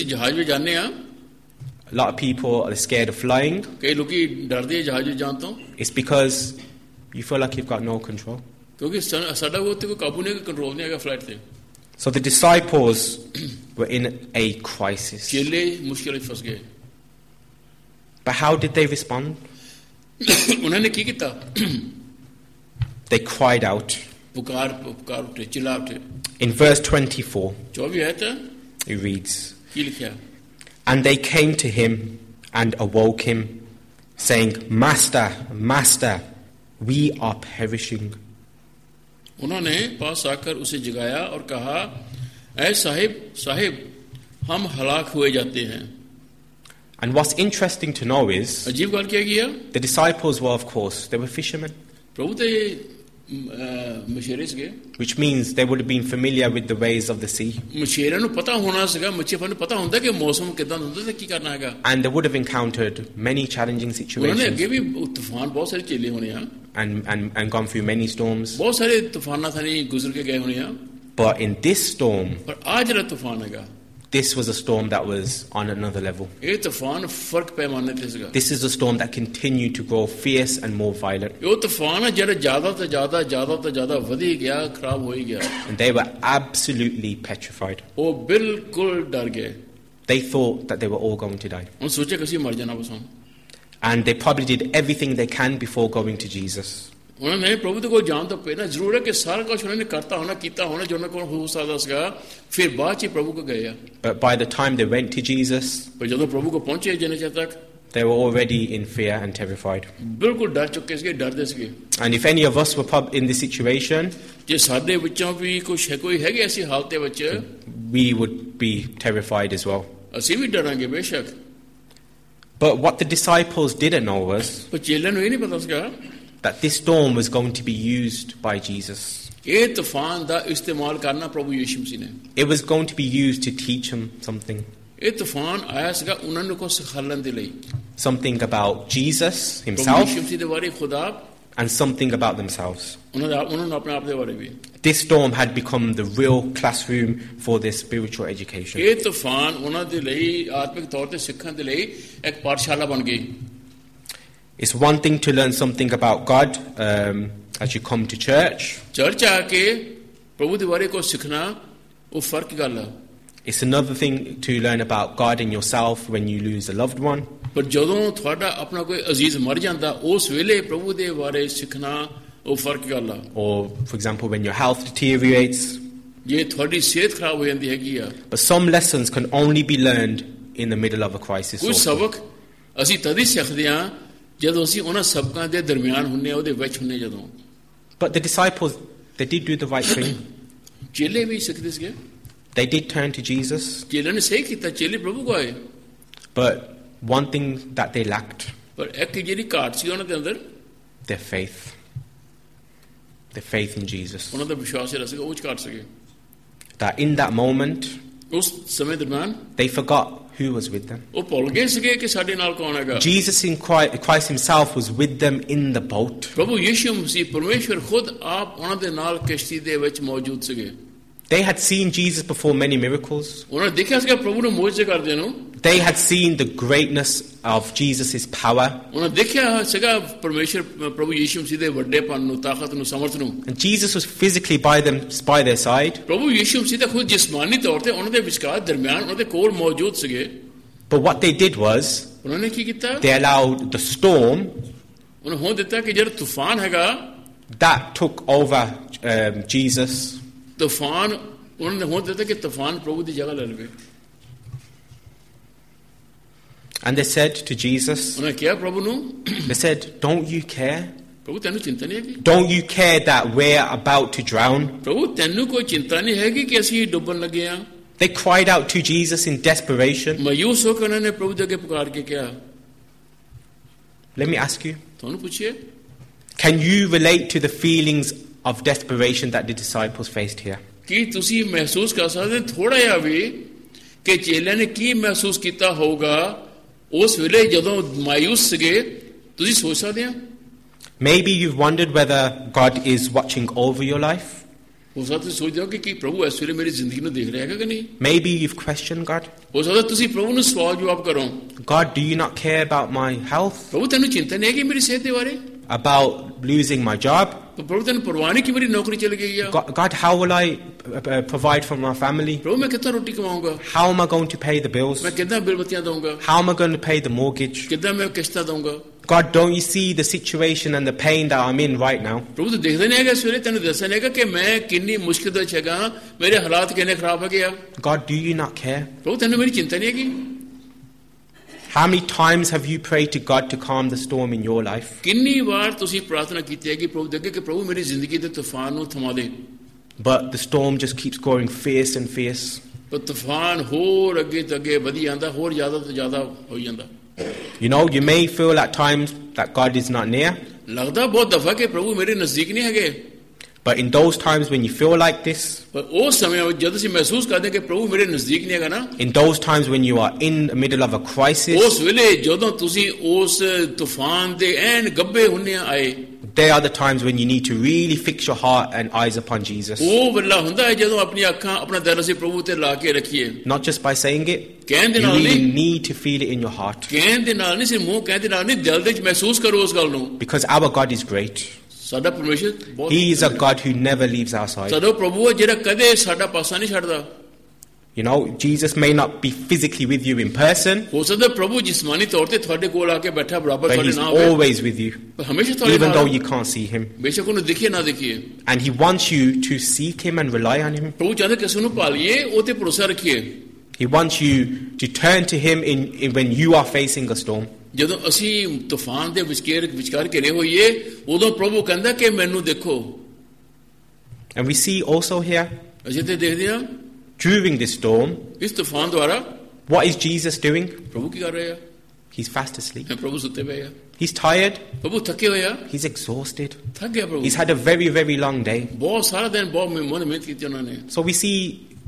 a lot of people are scared of flying. It's because you feel like you've got no control. So the disciples were in a crisis. But how did they respond? They cried out. In verse 24, it reads, "And they came to him and awoke him, saying, 'Master, Master, we are perishing.'"
उन्होंने पास आकर उसे जगाया और कहा, ऐ साहिब, हम हलाक हुए जाते हैं.
And what's interesting to know is,
अजीब बात क्या किया?
The disciples were, of course, they were fishermen.
प्रभु तो मछेरे से,
which means they would have been familiar with the ways of the sea.
मछेरे नु पता होना सका, मछेरे नु पता होता कि मौसम कितना होता है, क्या करना है.
And they would have encountered many challenging situations.
उन्होंने आगे भी तूफान बहुत सारे चले होने हैं.
And gone through many storms.
बहुत सारे तूफान थाने गुजर के गए होने हैं.
But in this storm,
पर आज वाला तूफान है.
This was a storm that was on another level. This is a storm that continued to grow fierce and more violent. And they were absolutely petrified. They thought that they were all going to die. And they probably did everything they can before going to Jesus.
उन्होंने प्रभु को जान तो पहना जरूर है कि सारा कुछ उन्होंने करता होना कीता होना जो उनको हो सकता था. फिर बाद ही प्रभु को गया.
But by the time they went to Jesus,
पर जब प्रभु को पहुंचे जने तक,
they were already in fear and terrified.
बिल्कुल डर चुके थे, डर दे सके.
And if any of us were in this situation,
जे साडे विचों भी कोई है ऐसी हालत विच,
we would be terrified as well.
ਅਸੀਂ भी डरांगे बेशक.
But what the disciples didn't know was,
पर चेलों को ये नहीं पता था
that this storm was going to be used by Jesus. It was going to be used to teach him something.
ਇਹ ਤੂਫਾਨ ਆਇਆ ਸੀਗਾ ਉਹਨਾਂ ਨੂੰ ਕੋ ਸਿਖਾਉਣ ਦੇ ਲਈ
something about Jesus himself
ਯਿਸੂ ਮਸੀਹ ਦੇ ਬਾਰੇ ਖੁਦਾ
and something about themselves.
ਉਹਨਾਂ ਨੂੰ ਆਪਣੇ ਆਪ ਦੇ ਬਾਰੇ ਵੀ
This storm had become the real classroom for their spiritual education.
ਇਹ ਤੂਫਾਨ ਉਹਨਾਂ ਦੇ ਲਈ ਆਤਮਿਕ ਤੌਰ ਤੇ ਸਿੱਖਣ ਦੇ ਲਈ ਇੱਕ ਪਾਠਸ਼ਾਲਾ ਬਣ ਗਈ.
It's one thing to learn something about God as you come to church.
Church ਆ ਕੇ ਪ੍ਰਭੂ ਦੇ ਬਾਰੇ ਕੋ ਸਿੱਖਣਾ ਉਹ ਫਰਕ ਗੱਲ ਆ.
It's another thing to learn about God and yourself when you lose a loved one.
ਪਰ ਜਦੋਂ ਤੁਹਾਡਾ ਆਪਣਾ ਕੋਈ ਅਜ਼ੀਜ਼ ਮਰ ਜਾਂਦਾ ਉਸ ਵੇਲੇ ਪ੍ਰਭੂ ਦੇ ਬਾਰੇ ਸਿੱਖਣਾ ਉਹ ਫਰਕ ਗੱਲ ਆ.
Or for example when your health deteriorates.
ਜੇ ਤੁਹਾਡੀ ਸਿਹਤ ਖਰਾਬ ਹੋ ਜਾਂਦੀ ਹੈਗੀ ਆ.
But some lessons can only be learned in the middle of a crisis.
ਕੁਝ ਸਬਕ ਅਸੀਂ ਤਦ ਹੀ ਸਿੱਖਦੇ ਹਾਂ ਜਦੋਂ ਅਸੀਂ ਉਹਨਾਂ ਸਬਕਾਂ ਦੇ ਦਰਮਿਆਨ ਹੁੰਨੇ ਆ ਉਹਦੇ ਵਿੱਚ ਹੁੰਨੇ ਜਦੋਂ.
But the disciples, they did do the right thing.
ਚੇਲੇ ਵੀ ਸਿੱਖਦੇ ਸੀਗੇ.
They did turn to Jesus.
ਚੇਲਿਆਂ ਨੇ ਸਹੀ ਕੀਤਾ. ਚੇਲੇ ਪ੍ਰਭੂ ਕੋ ਆਏ.
But one thing that they lacked.
ਪਰ ਇੱਕ ਜਿਹੜੀ ਘਾਟ ਸੀ ਉਹਨਾਂ ਦੇ ਅੰਦਰ
their faith. Their faith in Jesus.
ਉਹਨਾਂ ਦਾ ਵਿਸ਼ਵਾਸ ਜਿਹੜਾ ਸੀਗਾ ਉਹ ਚ ਘਾਟ ਸੀਗੇ.
That in that moment
ਉਸ ਸਮੇਂ ਦਰਮਿਆਨ
they forgot who was with them.
ਉਹ ਭੁੱਲ ਗਏ ਸੀਗੇ ਕਿ ਸਾਡੇ ਨਾਲ ਕੌਣ ਹੈਗਾ.
Jesus in Christ himself was with them in the boat.
ਪ੍ਰਭੂ ਯਿਸੂ ਮਸੀਹ ਪਰਮੇਸ਼ਵਰ ਖੁਦ ਆਪ ਉਹਨਾਂ ਦੇ ਨਾਲ ਕਿਸ਼ਤੀ ਦੇ ਵਿੱਚ ਮੌਜੂਦ ਸੀਗੇ.
They had seen Jesus perform many miracles.
ਉਹਨਾਂ ਨੇ ਦੇਖਿਆ ਸੀਗਾ ਪ੍ਰਭੂ ਨੂੰ ਮੌਜੂਦ ਕਰਦੇ ਨੂੰ.
They had seen the greatness of Jesus' power.
ਉਹਨਾਂ ਨੇ ਦੇਖਿਆ ਸੀਗਾ ਪਰਮੇਸ਼ਵਰ ਪ੍ਰਭੂ ਯਿਸੂ ਮਸੀਹ ਦੇ ਵੱਡੇਪਨ ਨੂੰ, ਤਾਕਤ ਨੂੰ, ਸਮਰਥ ਨੂੰ.
And Jesus was physically by their side.
ਪ੍ਰਭੂ ਯਿਸੂ ਮਸੀਹ ਤਾਂ ਖੁਦ ਜਿਸਮਾਨੀ ਤੌਰ ਤੇ ਉਹਨਾਂ ਦੇ ਵਿਚਕਾਰ ਦਰਮਿਆਨ ਉਹਨਾਂ ਦੇ ਕੋਲ ਮੌਜੂਦ ਸੀਗੇ.
But what they did was
ਉਹਨਾਂ ਨੇ ਕੀ ਕੀਤਾ?
they allowed the storm
ਉਹਨਾਂ ਹੋਂ ਦਿੱਤਾ ਕਿ ਜਿਹੜਾ ਤੂਫਾਨ ਹੈਗਾ
that took over Jesus.
ਤੂਫਾਨ ਉਹਨਾਂ ਨੇ ਹੋਂ ਦਿੱਤਾ ਕਿ ਤੂਫਾਨ ਪ੍ਰਭੂ ਦੀ ਜਗ੍ਹਾ ਲੈ ਲਵੇ.
And they said to Jesus,
ਉਹਨਾਂ ਨੇ ਕਿਹਾ ਪ੍ਰਭੂ ਨੂੰ,
they said, don't you care?
ਪ੍ਰਭੂ ਤੈਨੂੰ ਚਿੰਤਾ ਨਹੀਂ ਹੈਗੀ?
Don't you care that we're about to drown?
ਪ੍ਰਭੂ ਤੈਨੂੰ ਕੋਈ ਚਿੰਤਾ ਨਹੀਂ ਹੈਗੀ ਕਿ ਅਸੀਂ ਡੁੱਬਣ ਲੱਗੇ ਆ?
They cried out to Jesus in desperation.
ਮਾਯੂਸ ਹੋ ਕੇ ਉਹਨਾਂ ਨੇ ਪ੍ਰਭੂ ਦੇ ਅੱਗੇ ਪੁਕਾਰ ਕੇ ਕਿਹਾ.
Let me ask you,
ਤੁਹਾਨੂੰ ਪੁੱਛੀਏ,
can you relate to the feelings of desperation that the disciples faced here?
ਕੀ ਤੁਸੀਂ ਮਹਿਸੂਸ ਕਰ ਸਕਦੇ ਥੋੜਾ ਜਿਹਾ ਵੀ ਕਿ ਚੇਲਿਆਂ ਨੇ ਕੀ ਮਹਿਸੂਸ ਕੀਤਾ ਹੋਊਗਾ ਉਸ ਵੇਲੇ ਜਦੋਂ ਮਾਯੂਸ ਸੀਗੇ? ਤੁਸੀਂ ਸੋਚ ਸਕਦੇ ਆ?
Maybe you've wondered whether God is watching over your life.
ਹੋ ਸਕਦਾ ਤੁਸੀਂ ਸੋਚਦੇ ਹੋ ਕਿ ਕੀ ਪ੍ਰਭੂ ਇਸ ਵੇਲੇ ਮੇਰੀ ਜ਼ਿੰਦਗੀ ਨੂੰ ਦੇਖ ਰਿਹਾ ਹੈਗਾ ਕਿ ਨਹੀਂ?
Maybe you've questioned God.
ਹੋ ਸਕਦਾ ਤੁਸੀਂ ਪ੍ਰਭੂ ਨੂੰ ਸਵਾਲ ਜਵਾਬ ਕਰੋ.
God, do you not care about my health?
ਪ੍ਰਭੂ ਤੈਨੂੰ ਚਿੰਤਾ ਨਹੀਂ ਹੈਗੀ ਮੇਰੀ ਸਿਹਤ ਦੇ ਬਾਰੇ?
About losing my job?
ਪ੍ਰਭੂ ਤੈਨੂੰ ਪਰਵਾਹ ਨਹੀਂ ਕਿ ਮੇਰੀ ਨੌਕਰੀ ਚਲੀ ਗਈ ਆ?
God, how will I provide for my family?
ਪ੍ਰਭੂ ਮੈਂ ਕਿੱਦਾਂ ਰੋਟੀ ਕਮਾਊਂਗਾ?
How am I going to pay the bills?
ਮੈਂ ਕਿੱਦਾਂ ਬਿੱਲ ਬੱਤੀਆਂ ਦਊਂਗਾ?
How am I going to pay the mortgage?
ਕਿੱਦਾਂ ਮੈਂ ਕਿਸ਼ਤਾਂ ਦਊਂਗਾ?
God, don't you see the situation and the pain that I'm in right now?
ਪ੍ਰਭੂ ਤੂੰ ਦੇਖਦਾ ਨਹੀਂ ਹੈਗਾ ਸਵੇਰੇ ਤੈਨੂੰ ਦੱਸਿਆ ਨਹੀਂ ਹੈਗਾ ਕਿ ਮੈਂ ਕਿੰਨੀ ਮੁਸ਼ਕਿਲ ਵਿੱਚ ਹੈਗਾ, ਮੇਰੇ ਹਾਲਾਤ ਕਿੰਨੇ ਖਰਾਬ ਹੈਗੇ ਆ?
God, do you not care?
ਪ੍ਰਭੂ ਤੈਨੂੰ ਮੇਰੀ ਚਿੰਤਾ ਨਹੀਂ ਹੈਗੀ?
How many times have you prayed to God to calm the storm in your life?
ਕਿੰਨੀ ਵਾਰ ਤੁਸੀਂ ਪ੍ਰਾਰਥਨਾ ਕੀਤੀ ਹੈ ਕਿ ਪ੍ਰਭੂ ਦੇ ਅੱਗੇ ਕਿ ਪ੍ਰਭੂ ਮੇਰੀ ਜ਼ਿੰਦਗੀ ਦੇ ਤੂਫਾਨ ਨੂੰ ਥਮਾ ਦੇ?
But the storm just keeps growing fierce and fierce.
ਪਰ ਤੂਫਾਨ ਹੋਰ ਅੱਗੇ ਤੋਂ ਅੱਗੇ ਵਧੀ ਜਾਂਦਾ, ਹੋਰ ਜ਼ਿਆਦਾ ਤੋਂ ਜ਼ਿਆਦਾ ਹੋ ਜਾਂਦਾ.
You know, you may feel at times that God is not near.
ਲੱਗਦਾ ਬਹੁਤ ਦਫਾ ਕਿ ਪ੍ਰਭੂ ਮੇਰੇ ਨਜ਼ਦੀਕ ਨਹੀਂ ਹੈਗੇ.
But in those times when you feel like this,
ਪਰ ਉਸ ਸਮੇਂ ਜਦੋਂ ਤੁਸੀਂ ਮਹਿਸੂਸ ਕਰਦੇ ਕਿ ਪ੍ਰਭੂ ਮੇਰੇ ਨਜ਼ਦੀਕ ਨਹੀਂ ਹੈਗਾ ਨਾ,
in those times when you are in the middle of a crisis,
ਉਸ ਵੇਲੇ ਜਦੋਂ ਤੁਸੀਂ ਉਸ ਤੂਫਾਨ ਦੇ ਐਨ ਗੱਭੇ ਹੁੰਨੇ ਆਏ,
they are the times when you need to really fix your heart and eyes upon Jesus.
ਉਹ ਵੇਲਾ ਹੁੰਦਾ ਹੈ ਜਦੋਂ ਆਪਣੀ ਅੱਖਾਂ ਆਪਣਾ ਦਿਲ ਅਸੀਂ ਪ੍ਰਭੂ ਤੇ ਲਾ ਕੇ ਰੱਖੀਏ.
Not just by saying it,
ਕਹਿਣ ਦੇ
you
ਨਾਲ
really
ਨਹੀਂ,
need to feel it in your heart.
ਕਹਿਣ ਦੇ ਨਾਲ ਨਹੀਂ, ਸਿਰ ਮੂੰਹ ਕਹਿਣ ਦੇ ਨਾਲ ਨਹੀਂ, ਦਿਲ ਦੇ ਵਿੱਚ ਮਹਿਸੂਸ ਕਰੋ ਉਸ ਗੱਲ ਨੂੰ.
Because our God is great.
ਸਾਡਾ ਪਰਮੇਸ਼ਰ ਬਹੁਤ,
He is a God who never leaves our side.
ਸਾਡਾ ਪ੍ਰਭੂ ਹੈ ਜਿਹੜਾ ਕਦੇ ਸਾਡਾ ਪਾਸਾ ਨਹੀਂ ਛੱਡਦਾ.
You know, Jesus may not be physically with you in person,
ਹੋ ਸਕਦਾ ਪ੍ਰਭੂ ਜਿਸਮਾਨੀ ਤੌਰ ਤੇ ਤੁਹਾਡੇ ਕੋਲ ਆ ਕੇ ਬੈਠਾ ਬਰਾਬਰ
but
ਤੁਹਾਡੇ
He's
ਨਾਲ ਹੋਵੇ,
always with you,
ਪਰ ਹਮੇਸ਼ਾ ਤੁਹਾਡੇ
even though
ਨਾਲ,
you can't see Him.
ਬੇਸ਼ੱਕ ਉਹਨੂੰ ਦਿਖੀਏ ਨਾ ਦਿਖੀਏ.
And He wants you to seek Him and rely on Him.
ਪ੍ਰਭੂ ਚਾਹੁੰਦਾ ਕਿ ਅਸੀਂ ਉਹਨੂੰ ਭਾਲੀਏ, ਉਹ ਤੇ ਭਰੋਸਾ ਰੱਖੀਏ.
He wants you to turn to Him in when you are facing a storm.
ਜਦੋਂ ਅਸੀਂ ਤੂਫਾਨ ਦੇ ਵਿਚਕਾਰ ਘਿਰੇ ਹੋਈਏ, ਉਦੋਂ ਪ੍ਰਭੂ ਕਹਿੰਦਾ ਕਿ ਮੈਨੂੰ ਦੇਖੋ.
And we see also here,
ਅਸੀਂ ਤੇ ਦੇਖਦੇ ਹਾਂ
during this storm,
ਇਸ ਤੂਫਾਨ ਦੁਆਰਾ
what is Jesus doing?
ਪ੍ਰਭੂ ਕੀ ਕਰ ਰਹੇ ਆ?
He's fast asleep.
ਪ੍ਰਭੂ ਸੁੱਤੇ ਪਏ ਆ.
He's tired.
ਪ੍ਰਭੂ ਥੱਕੇ ਹੋਏ ਆ.
He's exhausted.
ਥੱਕ ਗਿਆ ਪ੍ਰਭੂ.
He's had a very, very long day.
ਬਹੁਤ ਸਾਰਾ ਦਿਨ ਬਹੁਤ ਮਿਹਨਤ ਕੀਤੀ ਉਹਨਾਂ ਨੇ.
So we see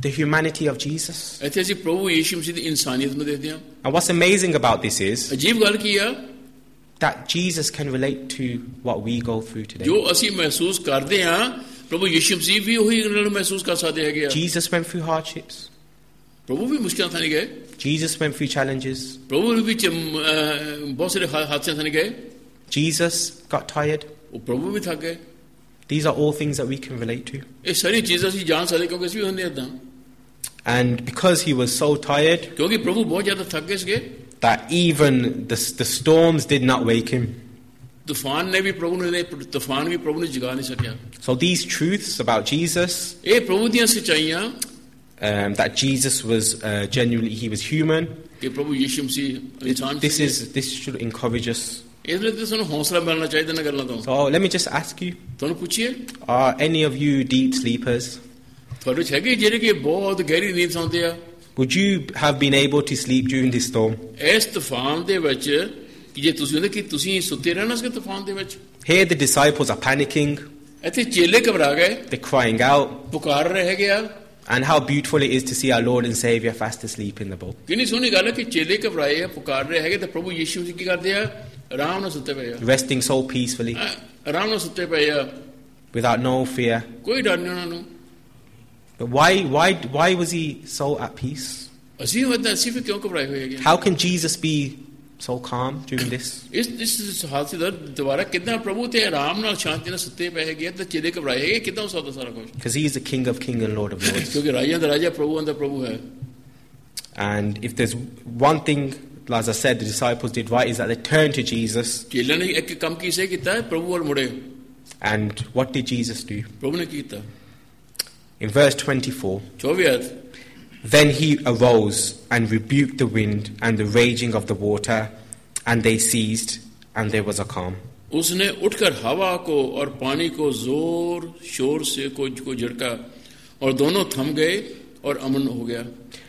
the humanity of Jesus.
ਇੱਥੇ ਅਸੀਂ ਪ੍ਰਭੂ ਯੀਸ਼ੂ ਮਸੀਹ ਦੀ ਇਨਸਾਨੀਅਤ ਨੂੰ ਦੇਖਦੇ ਹਾਂ।
And what's amazing about this is
ਅਜੀਬ ਗੱਲ ਕੀ ਆ
that Jesus can relate to what we go through today.
ਜੋ ਅਸੀਂ ਮਹਿਸੂਸ ਕਰਦੇ ਹਾਂ ਪ੍ਰਭੂ ਯੀਸ਼ੂ ਮਸੀਹ ਵੀ ਉਹੀ ਗੱਲ ਨੂੰ ਮਹਿਸੂਸ ਕਰ ਸਕਦੇ ਹੈਗੇ ਆ।
Jesus went through hardships.
ਪ੍ਰਭੂ ਵੀ ਮੁਸ਼ਕਿਲਾਂ ਥਾਂ ਨਹੀਂ ਗਏ।
Jesus went through challenges.
ਪ੍ਰਭੂ ਵੀ ਬਹੁਤ ਸਾਰੇ ਹਾਦਸਿਆਂ ਥਾਂ ਨਹੀਂ ਗਏ।
Jesus got tired.
ਉਹ ਪ੍ਰਭੂ ਵੀ ਥੱਕ ਗਏ।
These are all things that we can relate to.
ਇਹ ਸਾਰੀ ਚੀਜ਼ਾਂ ਅਸੀਂ ਜਾਣ ਸਕਦੇ ਕਿਉਂਕਿ ਅਸੀਂ ਵੀ ਹੁੰਦੇ ਏਦਾਂ।
And because he was so tired
ਕਿਉਂਕਿ ਪ੍ਰਭੂ ਬਹੁਤ ਜ਼ਿਆਦਾ ਥੱਕ ਗਏ ਸੀਗੇ
that even the storms did not wake him.
ਤੂਫਾਨ ਨੇ ਵੀ ਪ੍ਰਭੂ ਨੂੰ ਜਗਾ ਨਹੀਂ ਸਕਿਆ।
So these truths about Jesus,
ਇਹ ਪ੍ਰਭੂ ਦੀਆਂ ਸੱਚਾਈਆਂ
that Jesus was genuinely, he was human.
ਕਿ ਪ੍ਰਭੂ ਯੀਸ਼ੂ ਮਸੀਹ ਇਨਸਾਨ ਸੀ।
This should encourage us.
ਇਸ ਲਈ ਤਾਂ ਸਾਨੂੰ ਹੌਸਲਾ ਮਿਲਣਾ ਚਾਹੀਦਾ ਨਾ ਗੱਲਾਂ ਤੋਂ।
So let me just ask you,
ਤੁਹਾਨੂੰ ਪੁੱਛੀਏ,
are any of you deep sleepers?
ਤੁਹਾਡੇ ਚ ਹੈਗੇ ਜਿਹੜੇ ਕਿ ਬਹੁਤ ਗਹਿਰੀ ਨੀਂਦ ਸੌਂਦੇ ਆ?
Would you have been able to sleep during this storm?
ਇਸ ਤੂਫਾਨ ਦੇ ਵਿੱਚ ਕਿ ਜੇ ਤੁਸੀਂ ਉਹਦੇ ਕਿ ਤੁਸੀਂ ਸੁੱਤੇ ਰਹਿਣਾ ਸੀ ਤੂਫਾਨ ਦੇ ਵਿੱਚ।
Here the disciples are panicking.
ਇੱਥੇ ਚੇਲੇ ਘਬਰਾ ਗਏ।
They're crying out.
ਪੁਕਾਰ ਰਹੇ ਹੈਗੇ ਆ।
And how beautiful it is to see our Lord and Savior fast asleep in the boat.
ਕਿੰਨੀ ਸੋਹਣੀ ਗੱਲ ਹੈ ਕਿ ਚੇਲੇ ਘਬਰਾਏ ਆ, ਪੁਕਾਰ ਰਹੇ ਹੈਗੇ ਤੇ ਪ੍ਰਭੂ ਯੀਸ਼ੂ ਮਸੀਹ ਕੀ ਕਰਦੇ ਆ? ਆਰਾਮ ਨਾਲ ਸੁੱਤੇ ਪਏ ਆ।
Resting so peacefully.
ਆਰਾਮ ਨਾਲ ਸੁੱਤੇ ਪਏ ਆ।
Without no fear.
ਕੋਈ ਡਰ ਨਹੀਂ ਉਹਨਾਂ ਨੂੰ।
But why was he so at peace?
ਅਸੀਂ ਫਿਰ ਕਿਉਂ ਘਬਰਾਏ ਹੋਏ ਹੈਗੇ?
How can Jesus be so calm during this?
ਇਸ ਹਾਦਸੇ ਦਾ ਦੁਬਾਰਾ ਕਿੱਦਾਂ ਪ੍ਰਭੂ ਤੇ ਆਰਾਮ ਨਾਲ ਸ਼ਾਂਤੀ ਨਾਲ ਸੁੱਤੇ ਪਏ ਹੈਗੇ ਤੇ ਚੇਲੇ ਘਬਰਾਏ ਹੈਗੇ ਕਿੱਦਾਂ ਹੋ ਸਕਦਾ ਸਾਰਾ ਕੁਝ?
Because he is the King of Kings and Lord of Lords.
ਕਿਉਂਕਿ ਰਾਜਿਆਂ ਦਾ ਰਾਜਾ ਪ੍ਰਭੂਆਂ ਦਾ ਪ੍ਰਭੂ ਹੈ।
And if there's one thing, as I said, the disciples did right, is that they turned to Jesus.
ਚੇਲਿਆਂ ਨੇ ਇੱਕ ਕੰਮ ਕੀ ਕੀਤਾ? ਪ੍ਰਭੂ ਵੱਲ ਮੁੜੇ।
And what did Jesus do?
ਪ੍ਰਭੂ ਨੇ ਕੀ ਕੀਤਾ?
In verse 24,
24
then he arose and rebuked the wind and the raging of the water, and they ceased, and there was a calm.
उसने उठकर हवा को और पानी को जोर शोर से को झटका और दोनों थम गए और अमन हो गया।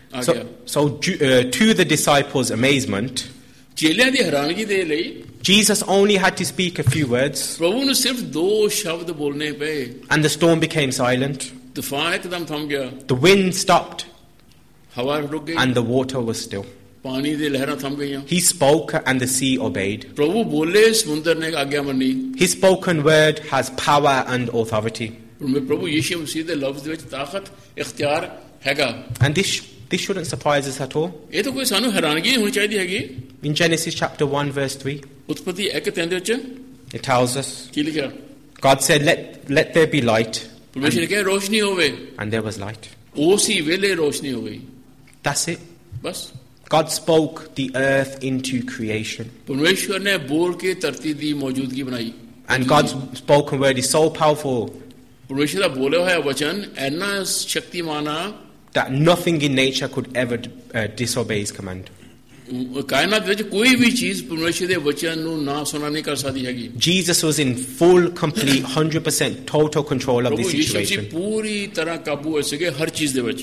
So to the disciples' amazement,
चेलियां दी हैरानगी दे ਲਈ
Jesus only had to speak a few words,
प्रभु ने सिर्फ 2 शब्द बोलने पे
and the storm became silent.
तूफान एकदम थम गया।
The wind stopped,
हवा रुक गई,
and the water was still.
पानी दी लहरां थम गईयां।
He spoke and the sea obeyed.
प्रभु बोले समुद्र ने आज्ञा मानी।
His spoken word has power and authority.
प्रभु यीशु मसीह दे लफ्ज़ दे विच ताकत इख्तियार हैगा।
And this shouldn't surprise us at all.
ये तो कोई सानू हैरानगी होनी चाहिए हैगी।
In Genesis chapter 1 verse 3,
उत्पत्ति 1:3 ਦੇ ਵਿੱਚ
it tells us,
ਕੀ ਲਿਖਿਆ?
God said, let there be light.
परमेश्वर ने कहा रोशनी होवे,
and there was light.
उसी वेले रोशनी हो गई।
That's it.
बस।
God spoke the earth into creation.
परमेश्वर ने बोल के धरती दी मौजूदगी बनाई।
And God's spoken word is so powerful
परमेश्वर का बोला हुआ वचन ऐना शक्तिमान है
that nothing in nature could ever disobey his command.
कायनात ਵਿੱਚ ਕੋਈ ਵੀ ਚੀਜ਼ ਪਰਮੇਸ਼ਰ ਦੇ ਵਚਨ ਨੂੰ ਨਾ ਸੁਣਾ ਨਹੀਂ ਕਰ ਸਕਦੀ ਹੈਗੀ।
Jesus was in full, complete, 100% total control of the situation.
ਪੂਰੀ ਤਰ੍ਹਾਂ ਕਾਬੂ ਵਿੱਚ ਸੀਗੇ ਹਰ ਚੀਜ਼ ਦੇ ਵਿੱਚ।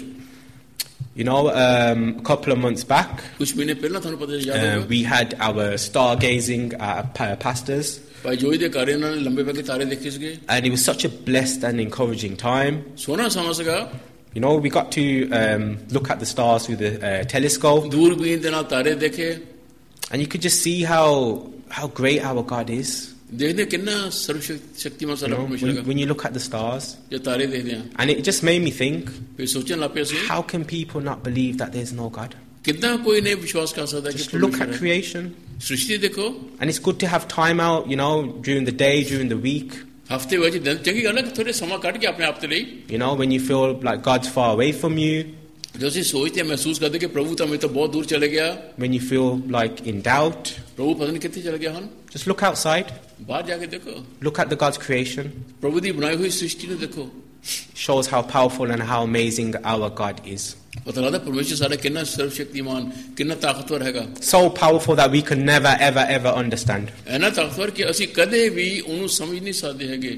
You know, a couple of months back,
ਕੁਝ ਮਹੀਨੇ ਪਹਿਲਾਂ ਤੁਹਾਨੂੰ ਪਤਾ ਯਾਦ ਹੋਵੇਗਾ,
we had our stargazing pastors.
ਭਾਈ ਜੋਈ ਦੇ ਘਰ ਇਹਨਾਂ ਨੇ ਲੰਬੇ ਪੈ ਕੇ ਤਾਰੇ ਦੇਖੇ ਸੀਗੇ।
And it was such a blessed and encouraging time.
ਸੋਹਣਾ ਸਮਾਂ ਸੀਗਾ।
You know, we got to look at the stars through the telescope.
ਦੂਰਬੀਨ ਦੇ ਨਾਲ ਤਾਰੇ ਦੇਖੇ।
And you could just see how great our God is.
ਦੇਖਦੇ ਕਿੰਨਾ ਸਰਵਸ਼ਕਤੀਮਾਨ ਸਾਡਾ ਪਰਮੇਸ਼ਰ ਹੈਗਾ।
When you look at the stars.
ਜੇ ਤਾਰੇ ਦੇਖਦੇ ਹਾਂ।
And it just made me think.
ਫਿਰ ਸੋਚਣ ਲੱਗ ਪਿਆ ਸੀ।
How can people not believe that there's no God?
ਕਿੱਦਾਂ ਕੋਈ ਨਹੀਂ ਵਿਸ਼ਵਾਸ ਕਰ ਸਕਦਾ ਕਿ
just look at creation.
ਸ੍ਰਿਸ਼ਟੀ ਦੇਖੋ।
And it's good to have time out, you know, during the day, during the week.
ਹਫਤੇ ਵਿੱਚ ਦਿਨ ਚੰਗੀ ਗੱਲ ਹੈ ਕਿ ਥੋੜੇ ਸਮਾਂ ਕੱਢ ਕੇ ਆਪਣੇ ਆਪ ਤੇ ਲਈ।
You know, when you feel like God's far away from you.
जो सी सोचते महसूस करते कि प्रभु तो मैं तो बहुत दूर चले गया।
When you feel like in doubt.
प्रभु पता नहीं कितने चले गया हन।
Just look outside.
बाहर जाके देखो।
Look at the God's creation.
प्रभु दी बनाई हुई सृष्टि को देखो।
Shows how powerful and how amazing our God is.
पता लगता है परमेश्वर सारा कितना सर्वशक्तिमान कितना ताकतवर हैगा।
So powerful that we can never ever understand.
ऐना ताकतवर कि असी कदे भी उन्हें समझ नहीं सकते हैगे।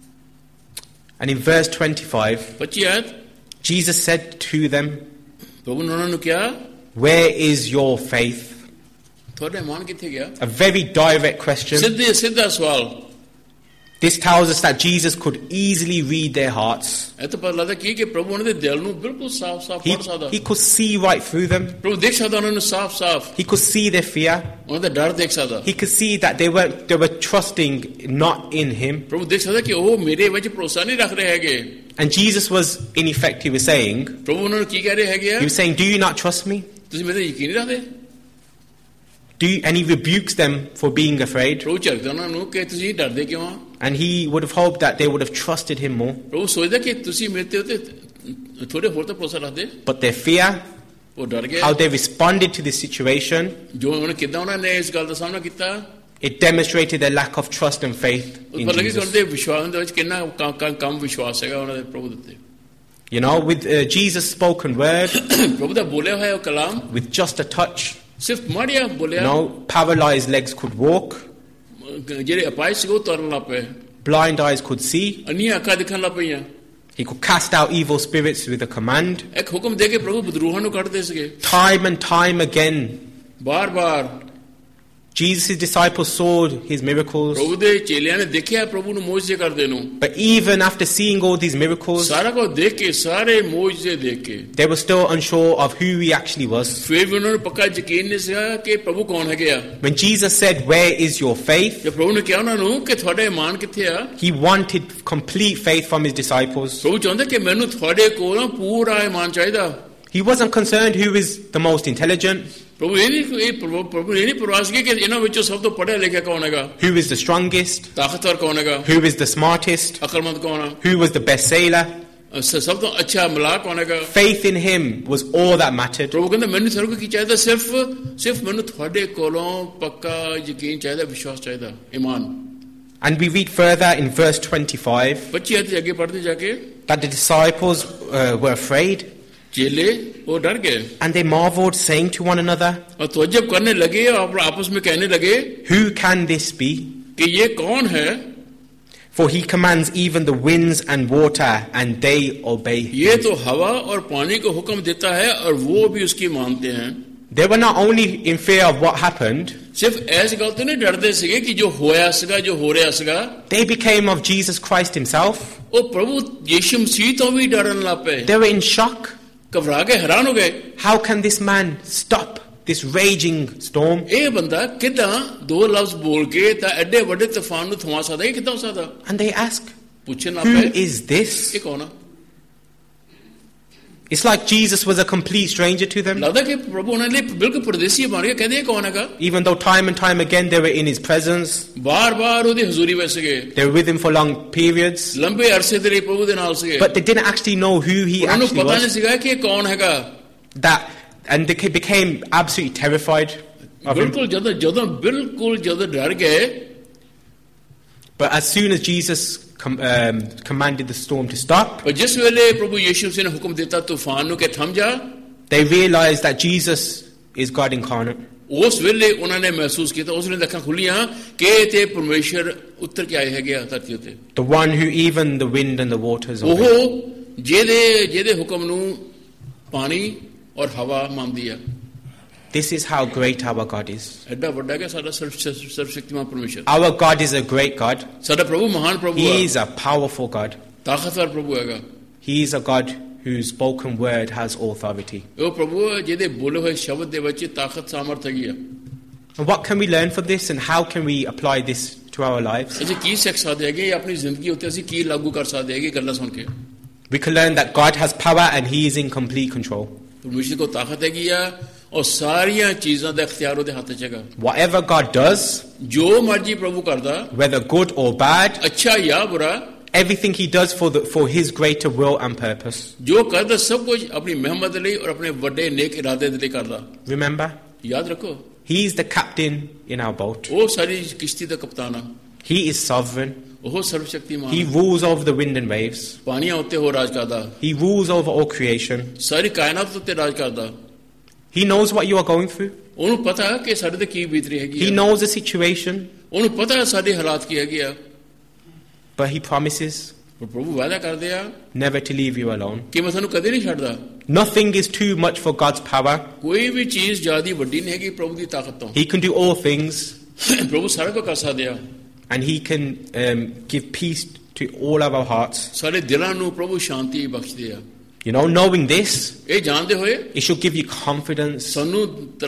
And in verse 25,
25 आयत,
Jesus said to them,
प्रभु ने उन्होंने क्या?
Where is your faith?
थोड़ा ईमान किथे गया?
A very direct question.
सीधा सवाल.
This tells us that Jesus could easily read their hearts.
ਇਹ ਤਾਂ ਪਤਾ ਲੱਗਦਾ ਕਿ ਪ੍ਰਭੂ ਉਹਨਾਂ ਦੇ ਦਿਲ ਨੂੰ ਬਿਲਕੁਲ ਸਾਫ਼-ਸਾਫ਼ ਪੜ੍ਹ ਸਕਦਾ।
He could see right through them.
ਪ੍ਰਭੂ ਦੇਖ ਸਕਦਾ ਉਹਨਾਂ ਨੂੰ ਸਾਫ਼-ਸਾਫ਼।
He could see their fear.
ਉਹਨਾਂ ਦਾ ਡਰ ਦੇਖ ਸਕਦਾ।
He could see that they were trusting not in him.
ਪ੍ਰਭੂ ਦੇਖ ਸਕਦਾ ਕਿ ਉਹ ਮੇਰੇ ਵਿੱਚ ਭਰੋਸਾ ਨਹੀਂ ਰੱਖ ਰਹੇ ਹੈਗੇ।
And Jesus was, in effect, he was saying,
ਪ੍ਰਭੂ ਉਹਨਾਂ ਨੂੰ ਕੀ ਕਹਿ ਰਹੇ ਹੈਗੇ ਆ?
He was saying, do you not trust me?
ਤੁਸੀਂ ਮੇਰੇ ਤੇ ਯਕੀਨ ਨਹੀਂ ਰੱਖਦੇ?
And he rebukes them for being afraid.
ਪ੍ਰਭੂ ਝੜਕਦਾ ਉਹਨਾਂ ਨੂੰ ਕਿ ਤੁਸੀਂ ਡਰਦੇ ਕਿਉਂ ਆ?
And he would have hoped that they would have trusted him more.
ਪ੍ਰਭੂ ਸੋਚਦਾ ਕਿ ਤੁਸੀਂ ਮੇਰੇ ਤੇ ਥੋੜੇ ਹੋਰ ਤਾਂ ਭਰੋਸਾ ਰੱਖਦੇ।
But their fear,
ਉਹ ਡਰ ਗਏ।
how they responded to this situation,
ਜੋ ਉਹਨਾਂ ਕਿੱਦਾਂ ਉਹਨਾਂ ਨੇ ਇਸ ਗੱਲ ਦਾ ਸਾਹਮਣਾ ਕੀਤਾ,
it demonstrated their lack of trust and faith in
ਪਰ ਲੱਗੀ
Jesus.
ਉਹਨਾਂ ਦੇ ਵਿਸ਼ਵਾਸ ਦੇ ਵਿੱਚ ਕਿੰਨਾ ਕਮ ਵਿਸ਼ਵਾਸ ਹੈਗਾ ਉਹਨਾਂ ਦੇ ਪ੍ਰਭੂ ਦੇ ਉੱਤੇ।
You know, with Jesus' spoken word,
ਪ੍ਰਭੂ ਦਾ ਬੋਲਿਆ ਹੋਇਆ ਕਲਾਮ,
with just a touch,
ਸਿਰਫ ਮਾੜੀਆ ਬੋਲਿਆ,
no paralyzed legs could walk,
ਜਿਹੜੇ ਅਪਾਹਿਜ ਸੀ ਉਹ ਤੁਰਨ ਲੱਗ ਪਏ,
blind eyes could see,
ਅੰਨੀਆਂ ਅੱਖਾਂ ਦਿਖਣ ਲੱਗ ਪਈਆਂ।
he could cast out evil spirits with a command.
ਇੱਕ ਹੁਕਮ ਦੇ ਕੇ ਪ੍ਰਭੂ ਬਦਰੂਹਾਂ ਨੂੰ ਕੱਢਦੇ ਸੀਗੇ।
Time and time again,
ਬਾਰ-ਬਾਰ
Jesus' disciples saw his miracles.
ਪ੍ਰਭੂ ਦੇ ਚੇਲਿਆਂ ਨੇ ਦੇਖਿਆ ਪ੍ਰਭੂ ਨੂੰ ਮੌਜਜ਼ੇ ਕਰਦੇ ਨੂੰ।
But even after seeing all these miracles,
ਸਾਰਾ ਕੁਝ ਦੇਖ ਕੇ, ਸਾਰੇ ਮੌਜਜ਼ੇ ਦੇਖ ਕੇ,
they were still unsure of who he actually was.
ਫਿਰ ਵੀ ਉਹਨਾਂ ਨੂੰ ਪੱਕਾ ਯਕੀਨ ਨਹੀਂ ਸੀਗਾ ਕਿ ਪ੍ਰਭੂ ਕੌਣ ਹੈਗੇ ਆ।
When Jesus said, "Where is your faith?"
ਜਦ ਪ੍ਰਭੂ ਨੇ ਕਿਹਾ ਉਹਨਾਂ ਨੂੰ ਕਿ ਤੁਹਾਡਾ ਈਮਾਨ ਕਿੱਥੇ ਆ,
he wanted complete faith from his disciples.
ਪ੍ਰਭੂ ਚਾਹੁੰਦੇ ਕਿ ਮੈਨੂੰ ਤੁਹਾਡੇ ਕੋਲੋਂ ਪੂਰਾ ਈਮਾਨ ਚਾਹੀਦਾ।
He wasn't concerned who is the most intelligent,
ਪ੍ਰਭੂ ਇਹ ਨਹੀਂ ਪਰਵਾਹ ਸੀ ਕਿ ਇਹਨਾਂ ਵਿੱਚੋਂ ਸਭ ਤੋਂ ਪੜ੍ਹਿਆ ਲਿਖਿਆ ਕੌਣ ਹੈਗਾ,
who is the strongest,
ਤਾਕਤਵਰ ਕੌਣ ਹੈਗਾ,
who is the smartest,
ਅਕਲਮੰਦ ਕੌਣ ਆ,
who was the best sailor.
ਸਭ ਤੋਂ ਅੱਛਾ ਮਲਾਹ ਕੌਣ ਹੈਗਾ।
Faith in him was all that mattered.
ਪ੍ਰਭੂ ਕਹਿੰਦਾ ਮੈਨੂੰ ਤੁਹਾਨੂੰ ਕੀ ਚਾਹੀਦਾ, ਸਿਰਫ ਮੈਨੂੰ ਤੁਹਾਡੇ ਕੋਲੋਂ ਪੱਕਾ ਯਕੀਨ ਚਾਹੀਦਾ, ਵਿਸ਼ਵਾਸ ਚਾਹੀਦਾ, ਈਮਾਨ।
And we read further in verse 25
25 ਆਇਤ ਅੱਗੇ ਪੜ੍ਹਦੇ ਜਾ ਕੇ,
that the disciples were afraid.
चेले वो डर गए।
And they marveled, saying to one another,
और तवज्जुह करने लगे और आपस में कहने लगे,
who can this be?
कि ये कौन है?
For he commands even the winds and water, and they obey him.
ये तो हवा और पानी को हुक्म देता है और वो भी उसकी मानते हैं।
They were not only in fear of what happened,
सिर्फ ऐसी गल तो नहीं डरते सीगे कि जो होया सीगा, जो हो रहा सीगा।
they became of Jesus Christ himself.
ओ प्रभु यीशु मसीह तो भी डरन लग पे।
They were in shock.
घबरा गए, हैरान हो गए।
How can this man stop this raging storm?
ये बंदा किदां दो लफ्ज बोल के ता एडे बड़े तूफान नु थमा सकदा है, किदां हो सकदा?
And they ask,
पूछन लग
who
पे,
is this?
ये कौन है?
It's like Jesus was a complete stranger to them.
लगता कि प्रभु उन्हें लिए बिल्कुल परदेसी बन गया, कहते हैं कौन है का?
Even though time and time again they were in his presence,
बार-बार उदी हुजूरी में से गए,
they were with him for long periods,
लंबे अरसे तक प्रभु के नाल से गए,
but they didn't actually know who he
उन्हें
actually
पता नहीं
was.
सीखा कि कौन है का।
And they became absolutely terrified of him.
बिल्कुल जब डर गए,
but as soon as Jesus commanded the storm to stop,
और जिस वेले प्रभु यीशु मसीह ने हुक्म देता तूफान नु के थम जा,
they realized that Jesus is God incarnate.
उस वेले उन्होंने महसूस किया, उस वेले अखां खुलियां कि ते परमेश्वर उतर के आए है गया धरती उते,
the one who even the wind and the waters obey.
ओह जेदे हुक्म नु पानी और हवा मान दिया।
This is how great our God is.
एडा बड़ा के सारा सर्वशक्तिमान परमेश्वर।
Our God is a great God.
सारा प्रभु महान प्रभु है।
He is a powerful God.
ताकतवर प्रभु हैगा।
He is a God whose spoken word has authority.
वो प्रभु जेदे बोले हुए शब्द दे विच ताकत सामर्थ हैगी है।
And what can we learn from this, and how can we apply this to our lives?
ਅਸੀਂ ਕੀ ਸਿੱਖ ਸਕਦੇ ਹੈਗੇ, ਇਹ ਆਪਣੀ ਜ਼ਿੰਦਗੀ ਉੱਤੇ ਅਸੀਂ ਕੀ ਲਾਗੂ ਕਰ ਸਕਦੇ ਹੈਗੇ ਗੱਲਾਂ ਸੁਣ ਕੇ?
We can learn that God has power and He is in complete control.
परमेश्वर को ताकत हैगी आ और सारियां चीज़ां दा इख्तियार ਉਹਦੇ ਹੱਥ 'ਚ ਹੈਗਾ।
Whatever God does,
जो मर्जी प्रभु करदा,
whether good or bad,
अच्छा या बुरा,
everything He does for His greater will and purpose.
जो करदा सब कुछ अपनी मेहमत ਲਈ और अपने बड़े नेक इरादे ਦੇ ਲਈ करदा।
Remember,
याद रखो,
He is the captain in our boat.
वो सारी किश्ती ਦਾ कप्तान है।
He is sovereign.
वो सर्वशक्तिमान।
He rules over the wind and waves.
पानियां उत्ते हो राज करदा।
He rules over all creation.
सारी कायनात उत्ते राज करदा।
He knows what you are going through.
ਉਹਨੂੰ ਪਤਾ ਹੈ ਕਿ ਸਾਡੇ ਤੇ ਕੀ ਬੀਤ ਰਹੀ ਹੈਗੀ।
He knows the situation.
ਉਹਨੂੰ ਪਤਾ ਹੈ ਸਾਡੇ ਹਾਲਾਤ ਕੀ ਹੈਗੇ ਆ।
But He promises
ਪ੍ਰਭੂ ਵਾਅਦਾ ਕਰਦੇ ਆ
never to leave you alone.
ਕਿ ਮੈਂ ਤੁਹਾਨੂੰ ਕਦੇ ਨਹੀਂ ਛੱਡਦਾ।
Nothing is too much for God's power.
ਕੋਈ ਵੀ ਚੀਜ਼ ਜ਼ਿਆਦਾ ਵੱਡੀ ਨਹੀਂ ਹੈਗੀ ਪ੍ਰਭੂ ਦੀ ਤਾਕਤ ਤੋਂ।
He can do all things.
ਪ੍ਰਭੂ ਸਾਰਾ ਕੁਝ ਕਰ ਸਕਦੇ ਆ।
And He can give peace to all of our hearts.
ਸਾਡੇ ਦਿਲਾਂ ਨੂੰ ਪ੍ਰਭੂ ਸ਼ਾਂਤੀ ਬਖਸ਼ਦੇ ਆ।
You know, knowing this,
ਇਹ ਜਾਣਦੇ ਹੋਏ
it should give you confidence
ਸਾਨੂੰ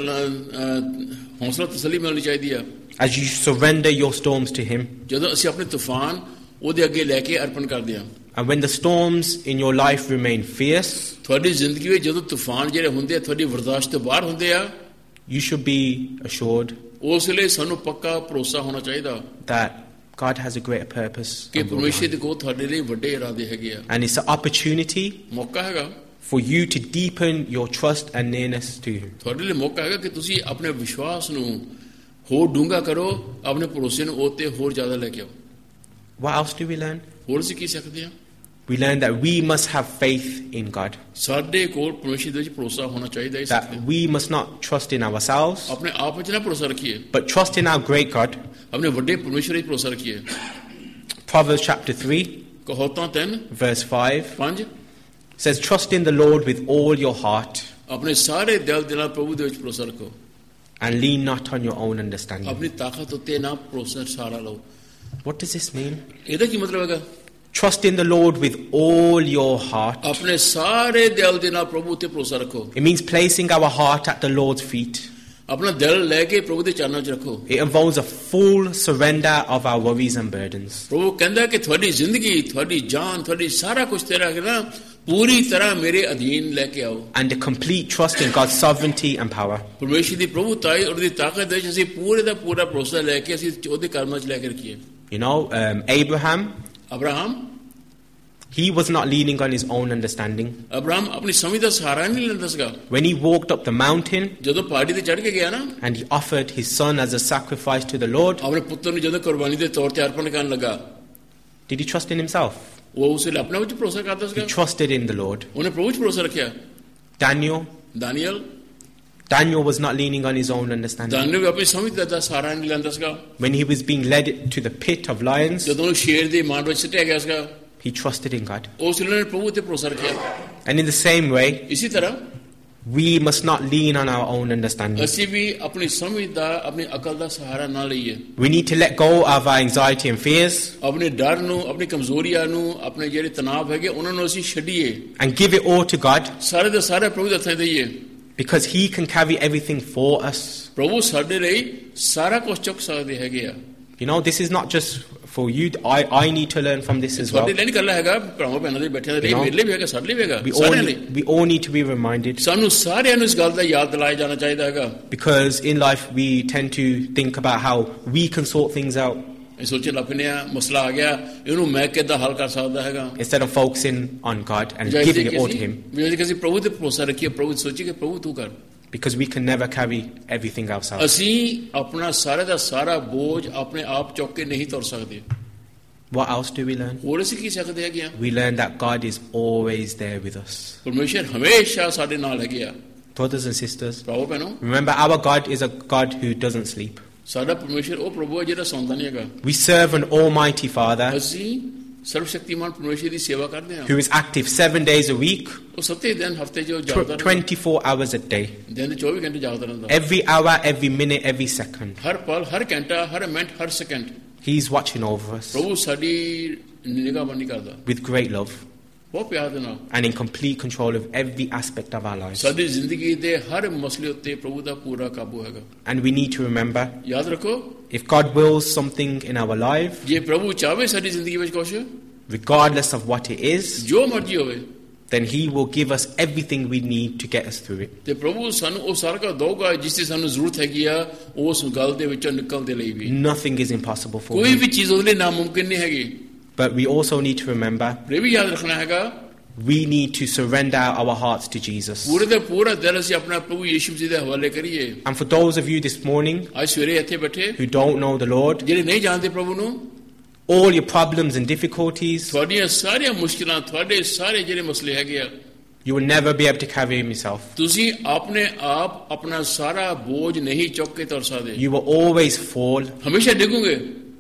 ਹੌਸਲਾ ਤਸੱਲੀ ਮਿਲਣੀ ਚਾਹੀਦੀ ਆ
as you surrender your storms to Him.
ਜਦੋਂ ਅਸੀਂ ਆਪਣੇ ਤੂਫਾਨ ਉਹਦੇ ਅੱਗੇ ਲੈ ਕੇ ਅਰਪਣ ਕਰਦੇ ਆ।
And when the storms in your life remain fierce,
ਤੁਹਾਡੀ ਜ਼ਿੰਦਗੀ ਵਿੱਚ ਜਦੋਂ ਤੂਫਾਨ ਜਿਹੜੇ ਹੁੰਦੇ ਆ ਤੁਹਾਡੀ ਬਰਦਾਸ਼ਤ ਤੋਂ ਬਾਹਰ ਹੁੰਦੇ ਆ,
you should be assured
ਉਸ ਲਈ ਸਾਨੂੰ ਪੱਕਾ ਭਰੋਸਾ ਹੋਣਾ ਚਾਹੀਦਾ
that God has a greater purpose.
ਕਿ ਪਰਮੇਸ਼ਰ ਦੇ ਕੋਲ ਤੁਹਾਡੇ ਲਈ ਵੱਡੇ ਇਰਾਦੇ ਹੈਗੇ ਆ।
And it's an opportunity
ਮੌਕਾ ਹੈਗਾ
for you to deepen your trust and nearness to Him.
ਤੁਹਾਡੇ ਲਈ ਮੌਕਾ ਹੈਗਾ ਕਿ ਤੁਸੀਂ ਆਪਣੇ ਵਿਸ਼ਵਾਸ ਨੂੰ ਹੋਰ ਡੂੰਘਾ ਕਰੋ, ਆਪਣੇ ਭਰੋਸੇ ਨੂੰ ਉਹ ਤੇ ਹੋਰ ਜ਼ਿਆਦਾ ਲੈ ਕੇ ਆਓ।
What else do we learn?
ਹੋਰ ਅਸੀਂ ਕੀ ਸਿੱਖਦੇ ਆ?
We learn that we must have faith in God.
ਸਾਡੇ ਕੋਲ ਪਰਮੇਸ਼ਰ ਦੇ ਵਿੱਚ ਭਰੋਸਾ ਹੋਣਾ ਚਾਹੀਦਾ ਹੈ।
That we must not trust in ourselves,
ਆਪਣੇ ਆਪ ਵਿੱਚ ਨਾ ਭਰੋਸਾ ਰੱਖੀਏ,
but trust in our great God.
ਆਪਣੇ ਵੱਡੇ ਪਰਮੇਸ਼ਰ ਵਿੱਚ ਭਰੋਸਾ ਰੱਖੀਏ।
Proverbs chapter 3,
ਕਹਾਵਤਾਂ 3
verse 5
5
says, "Trust in the Lord with all your heart,
ਆਪਣੇ ਸਾਰੇ ਦਿਲ ਦੇ ਨਾਲ ਪ੍ਰਭੂ ਦੇ ਵਿੱਚ ਭਰੋਸਾ ਰੱਖੋ,
and lean not on your own understanding."
ਆਪਣੀ ਤਾਕਤ ਉੱਤੇ ਨਾ ਭਰੋਸਾ ਸਾਰਾ ਲਓ।
What does this mean?
ਇਹਦਾ ਕੀ ਮਤਲਬ ਹੈਗਾ?
Trust in the Lord with all your heart.
ਆਪਣੇ ਸਾਰੇ ਦਿਲ ਦੇ ਨਾਲ ਪ੍ਰਭੂ ਉੱਤੇ ਭਰੋਸਾ ਰੱਖੋ।
It means placing our heart at the Lord's feet.
ਆਪਣਾ ਦਿਲ ਲੈ ਕੇ ਪ੍ਰਭੂ ਦੇ ਚਰਨਾਂ 'ਚ ਰੱਖੋ।
It involves a full surrender of our worries and burdens.
ਪ੍ਰਭੂ ਕਹਿੰਦਾ ਕਿ ਤੁਹਾਡੀ ਜ਼ਿੰਦਗੀ, ਤੁਹਾਡੀ ਜਾਨ, ਤੁਹਾਡੀ ਸਾਰਾ ਕੁਝ ਤੇਰਾ ਹੈ ਨਾ, ਪੂਰੀ ਤਰ੍ਹਾਂ ਮੇਰੇ ਅਧੀਨ ਲੈ ਕੇ ਆਓ।
And a complete trust in God's sovereignty and power.
ਪਰਮੇਸ਼ਰ ਦੀ ਪ੍ਰਭੂਤਾਈ ਔਰ ਦੀ ਤਾਕਤ ਦੇ ਵਿੱਚ ਅਸੀਂ ਪੂਰੇ ਦਾ ਪੂਰਾ ਭਰੋਸਾ ਲੈ ਕੇ ਅਸੀਂ ਉਹਦੇ ਕਰਮਾਂ 'ਚ ਲੈ ਕੇ ਰੱਖੀਏ।
You know, Abraham,
Abraham
he was not leaning on his own understanding.
Abraham ਆਪਣੀ ਸਮਝ ਦਾ ਸਹਾਰਾ ਨਹੀਂ ਲੈਂਦਾ ਸੀਗਾ।
When he walked up the mountain
ਜਦੋਂ ਪਹਾੜੀ ਤੇ ਚੜ੍ਹ ਕੇ ਗਿਆ ਨਾ,
and he offered his son as a sacrifice to the Lord,
ਆਪਣੇ ਪੁੱਤਰ ਨੂੰ ਜਦੋਂ ਕੁਰਬਾਨੀ ਦੇ ਤੌਰ ਤੇ ਅਰਪਣ ਕਰਨ ਲੱਗਾ,
did he trust in himself?
ਉਹ ਉਸ ਲਈ ਆਪਣੇ ਵਿੱਚ ਭਰੋਸਾ ਕਰਦਾ
He
ਸੀਗਾ।
trusted in the Lord.
ਉਹਨੇ ਪ੍ਰਭੂ 'ਚ ਭਰੋਸਾ ਰੱਖਿਆ।
Daniel was not leaning on his own understanding.
ਦਾਨੀਏਲ ਵੀ ਆਪਣੀ ਸਮਝ ਦਾ ਸਹਾਰਾ ਨਹੀਂ ਲੈਂਦਾ ਸੀਗਾ।
When he was being led to the pit of lions,
ਜਦੋਂ ਉਹ ਸ਼ੇਰ ਦੀ ਮਾਰ ਵਿੱਚ ਸਿੱਟਿਆ ਗਿਆ ਸੀਗਾ,
he trusted in God.
ਉਸ ਲਈ ਉਹਨੇ ਪ੍ਰਭੂ ਤੇ ਭਰੋਸਾ ਰੱਖਿਆ।
And in the same way,
ਇਸੇ ਤਰ੍ਹਾਂ
we must not lean on our own understanding.
ਅਸੀਂ ਵੀ ਆਪਣੀ ਸਮਝ ਦਾ, ਆਪਣੀ ਅਕਲ ਦਾ ਸਹਾਰਾ ਨਾ ਲਈਏ।
We need to let go of our anxiety and fears
ਆਪਣੇ ਡਰ ਨੂੰ, ਆਪਣੀ ਕਮਜ਼ੋਰੀਆਂ ਨੂੰ, ਆਪਣੇ ਜਿਹੜੇ ਤਣਾਅ ਹੈਗੇ ਉਹਨਾਂ ਨੂੰ ਅਸੀਂ ਛੱਡੀਏ,
and give it all to God,
ਸਾਰੇ ਦੇ ਸਾਰੇ ਪ੍ਰਭੂ ਦੇ ਹੱਥਾਂ 'ਚ ਦੇਈਏ।
because He can carry everything for us.
ਪ੍ਰਭੂ ਸਾਡੇ ਲਈ ਸਾਰਾ ਕੁਝ ਚੁੱਕ ਸਕਦੇ ਹੈਗੇ ਆ।
You know, this is not just for you. I need to learn from this as well.
ਤੁਹਾਡੇ ਲਈ ਨਹੀਂ ਕਰਨਾ ਹੈਗਾ, ਭਰਾਵਾਂ ਭੈਣਾਂ ਦੇ ਬੈਠਿਆਂ ਦੇ ਲਈ, ਮੇਰੇ ਲਈ ਵੀ ਹੈਗਾ, ਸਾਡੇ ਲਈ ਵੀ ਹੈਗਾ,
We
ਸਾਰਿਆਂ ਲਈ।
all need to be reminded,
ਸਾਨੂੰ ਸਾਰਿਆਂ ਨੂੰ ਇਸ ਗੱਲ ਦਾ ਯਾਦ ਦਿਲਾਇਆ ਜਾਣਾ ਚਾਹੀਦਾ ਹੈਗਾ।
because in life we tend to think about how we can sort things out
ਇਹ ਸੋਚਣ ਲੱਗ ਪੈਂਦੇ ਆ, ਮਸਲਾ ਆ ਗਿਆ, ਇਹਨੂੰ ਮੈਂ ਕਿੱਦਾਂ ਹੱਲ ਕਰ ਸਕਦਾ ਹੈਗਾ,
instead of focusing on God and giving it all to Him,
ਜੇ ਅਸੀਂ ਪ੍ਰਭੂ ਤੇ ਭਰੋਸਾ ਰੱਖੀਏ, ਪ੍ਰਭੂ ਸੋਚੀਏ ਕਿ ਪ੍ਰਭੂ ਤੂੰ ਕਰ।
because we can never carry everything ourselves.
ਅਸੀਂ ਆਪਣਾ ਸਾਰੇ ਦਾ ਸਾਰਾ ਬੋਝ ਆਪਣੇ ਆਪ ਚੁੱਕ ਕੇ ਨਹੀਂ ਤੁਰ ਸਕਦੇ।
What else do we learn?
ਹੋਰ ਅਸੀਂ ਕੀ ਸਿੱਖਦੇ ਹੈਗੇ ਆ?
We learn that God is always there with us.
ਪਰਮੇਸ਼ਰ ਹਮੇਸ਼ਾ ਸਾਡੇ ਨਾਲ ਹੈਗੇ ਆ।
Brothers and sisters,
ਭਰਾਵੋ ਭੈਣੋ,
remember our God is a God who doesn't sleep.
ਸਾਡਾ ਪਰਮੇਸ਼ਰ ਉਹ ਪ੍ਰਭੂ ਹੈ ਜਿਹੜਾ ਸੌਂਦਾ ਨਹੀਂ ਹੈਗਾ।
We serve an almighty Father
ਅਸੀਂ ਸਰਵਸ਼ਕਤੀਮਾਨ ਪਰਮੇਸ਼ਰ ਦੀ ਸੇਵਾ ਕਰਦੇ ਹਾਂ,
who is active 7 days a week,
ਉਹ 7 ਦਿਨ ਹਫਤੇ 'ਚ ਜਾਗਦਾ ਰਹਿੰਦਾ,
24 hours a day,
ਦਿਨ ਦੇ 24 ਘੰਟੇ ਜਾਗਦਾ ਰਹਿੰਦਾ,
every hour, every minute, every second.
ਹਰ ਪਲ, ਹਰ ਘੰਟਾ, ਹਰ ਮਿੰਟ, ਹਰ second
He's watching over us
ਪ੍ਰਭੂ ਸਾਡੀ ਨਿਗਾਹਬਾਨੀ ਕਰਦਾ
with great love
ਬਹੁਤ ਪਿਆਰ ਦੇ ਨਾਲ,
and in complete control of every aspect of our lives.
ਸਾਡੀ ਜ਼ਿੰਦਗੀ ਦੇ ਹਰ ਮਸਲੇ ਉੱਤੇ ਪ੍ਰਭੂ ਦਾ ਪੂਰਾ ਕਾਬੂ ਹੈਗਾ।
And we need to remember,
ਯਾਦ ਰੱਖੋ,
if God wills something in our life,
ਜੇ ਪ੍ਰਭੂ ਚਾਹੇ ਸਾਡੀ ਜ਼ਿੰਦਗੀ ਵਿੱਚ ਕੁਛ,
regardless of what it is,
ਜੋ ਮਰਜ਼ੀ ਹੋਵੇ,
then He will give us everything we need to get us through it.
ਤੇ ਪ੍ਰਭੂ ਸਾਨੂੰ ਉਹ ਸਾਰਾ ਕੁਝ ਦਊਗਾ ਜਿਸ ਦੀ ਸਾਨੂੰ ਜ਼ਰੂਰਤ ਹੈਗੀ ਆ ਉਸ ਗੱਲ ਦੇ ਵਿੱਚੋਂ ਨਿਕਲਣ ਦੇ ਲਈ ਵੀ।
Nothing is impossible for
ਕੋਈ
Him.
ਵੀ ਚੀਜ਼ ਉਹਦੇ ਲਈ ਨਾਮੁਮਕਿਨ ਨਹੀਂ ਹੈਗੀ।
But we also need to remember,
ਇਹ ਵੀ ਯਾਦ ਰੱਖਣਾ ਹੈਗਾ,
we need to surrender our hearts to Jesus.
ਪੂਰੇ ਦਾ ਪੂਰਾ ਦਿਲ ਅਸੀਂ ਆਪਣਾ ਪ੍ਰਭੂ ਯੀਸ਼ੂ ਮਸੀਹ ਦੇ ਹਵਾਲੇ ਕਰੀਏ।
And for those of you this morning
ਅੱਜ ਸਵੇਰੇ ਇੱਥੇ ਬੈਠੇ
who don't know the Lord,
ਜਿਹੜੇ ਨਹੀਂ ਜਾਣਦੇ ਪ੍ਰਭੂ ਨੂੰ,
all your problems and difficulties,
ਤੁਹਾਡੀਆਂ ਸਾਰੀਆਂ ਮੁਸ਼ਕਿਲਾਂ, ਤੁਹਾਡੇ ਸਾਰੇ ਜਿਹੜੇ ਮਸਲੇ ਹੈਗੇ ਆ,
you will never be able to carry him yourself.
ਤੁਸੀਂ ਆਪਣੇ ਆਪ ਆਪਣਾ ਸਾਰਾ ਬੋਝ ਨਹੀਂ ਚੁੱਕ ਕੇ ਤੁਰ ਸਕਦੇ,
You will always fall.
ਹਮੇਸ਼ਾ ਡਿੱਗੋਗੇ।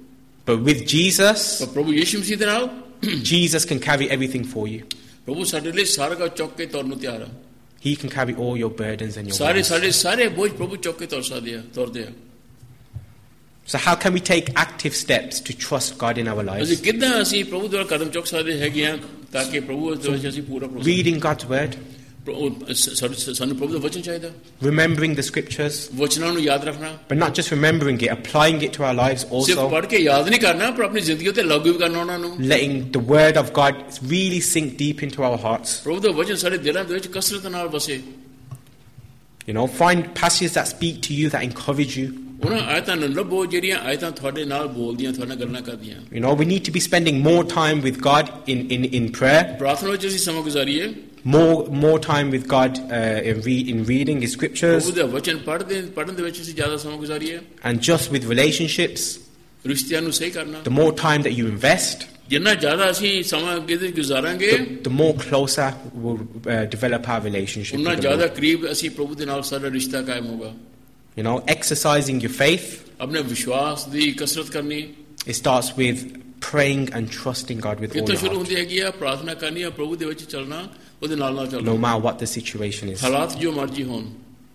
But with Jesus,
ਪਰ ਪ੍ਰਭੂ ਯੀਸ਼ੂ ਮਸੀਹ ਦੇ ਨਾਲ
Jesus can carry everything for you.
ਪ੍ਰਭੂ ਸਾਡੇ ਲਈ ਸਾਰਾ ਕੁਝ ਚੁੱਕ ਕੇ ਤੁਰਨ ਨੂੰ ਤਿਆਰ ਆ।
He can carry all your burdens and your
ਸਾਰੇ
worries.
ਸਾਡੇ ਸਾਰੇ ਬੋਝ ਪ੍ਰਭੂ ਚੁੱਕ ਕੇ ਤੁਰ ਸਕਦੇ ਆ, ਤੁਰਦੇ ਆ।
So how can we take active steps to trust God in our lives?
ਅਸੀਂ ਕਿੱਦਾਂ ਅਸੀਂ ਪ੍ਰਭੂ ਦੁਆਰਾ ਕਦਮ ਚੁੱਕ ਸਕਦੇ ਹੈਗੇ ਆ ਤਾਂ ਕਿ ਪ੍ਰਭੂ ਦੇ ਵਿੱਚ ਅਸੀਂ ਪੂਰਾ ਭਰੋਸਾ
Reading God's word,
ਸਾਨੂੰ ਪ੍ਰਭੂ ਦਾ ਵਚਨ ਚਾਹੀਦਾ,
remembering the scriptures,
ਵਚਨਾਂ ਨੂੰ ਯਾਦ ਰੱਖਣਾ,
but not just remembering it, applying it to our lives
ਸਿਰਫ
also.
ਪੜ੍ਹ ਕੇ ਯਾਦ ਨਹੀਂ ਕਰਨਾ ਪਰ ਆਪਣੀ ਜ਼ਿੰਦਗੀ ਉੱਤੇ ਲਾਗੂ ਵੀ ਕਰਨਾ ਉਹਨਾਂ ਨੂੰ।
Letting the word of God really sink deep into our hearts.
ਪ੍ਰਭੂ ਦਾ ਵਚਨ ਸਾਡੇ ਦਿਲਾਂ ਦੇ ਵਿੱਚ ਕਸਰਤ ਨਾਲ ਵਸੇ।
You know, find passages that speak to you, that encourage you.
ਉਹਨਾਂ ਆਇਤਾਂ ਨੂੰ ਲੱਭੋ ਜਿਹੜੀਆਂ ਆਇਤਾਂ ਤੁਹਾਡੇ ਨਾਲ ਬੋਲਦੀਆਂ, ਤੁਹਾਡੇ ਨਾਲ ਗੱਲਾਂ ਕਰਦੀਆਂ।
You know, we need to be spending more time with God in prayer.
ਪ੍ਰਾਰਥਨਾ ਵਿੱਚ ਅਸੀਂ ਸਮਾਂ ਗੁਜ਼ਾਰੀਏ।
More time with God in reading His scriptures.
ਪ੍ਰਭੂ ਦਾ ਵਚਨ ਪੜ੍ਹਨ ਦੇ ਵਿੱਚ ਅਸੀਂ ਜ਼ਿਆਦਾ ਸਮਾਂ ਗੁਜ਼ਾਰੀਏ।
And just with relationships.
ਰਿਸ਼ਤਿਆਂ ਨੂੰ ਸਹੀ ਕਰਨਾ।
The more time that you invest,
ਜਿੰਨਾ ਜ਼ਿਆਦਾ ਅਸੀਂ ਸਮਾਂ ਕਿਤੇ ਗੁਜ਼ਾਰਾਂਗੇ,
the more closer we'll develop our relationship.
ਉਨਾ ਜ਼ਿਆਦਾ ਕਰੀਬ ਅਸੀਂ ਪ੍ਰਭੂ ਦੇ ਨਾਲ ਸਾਡਾ ਰਿਸ਼ਤਾ ਕਾਇਮ ਹੋਗਾ।
You know, exercising your faith.
ਆਪਣੇ ਵਿਸ਼ਵਾਸ ਦੀ ਕਸਰਤ ਕਰਨੀ।
It starts with praying and trusting God with all your
ਸ਼ੁਰੂ
heart.
ਹੁੰਦੀ ਹੈਗੀ ਆ ਪ੍ਰਾਰਥਨਾ ਕਰਨੀ, ਪ੍ਰਭੂ ਦੇ ਵਿੱਚ ਚੱਲਣਾ, ਉਹਦੇ ਨਾਲ ਨਾਲ ਚੱਲਣਾ।
No matter what the situation is.
ਹਾਲਾਤ ਜੋ ਮਰਜ਼ੀ ਹੋਣ।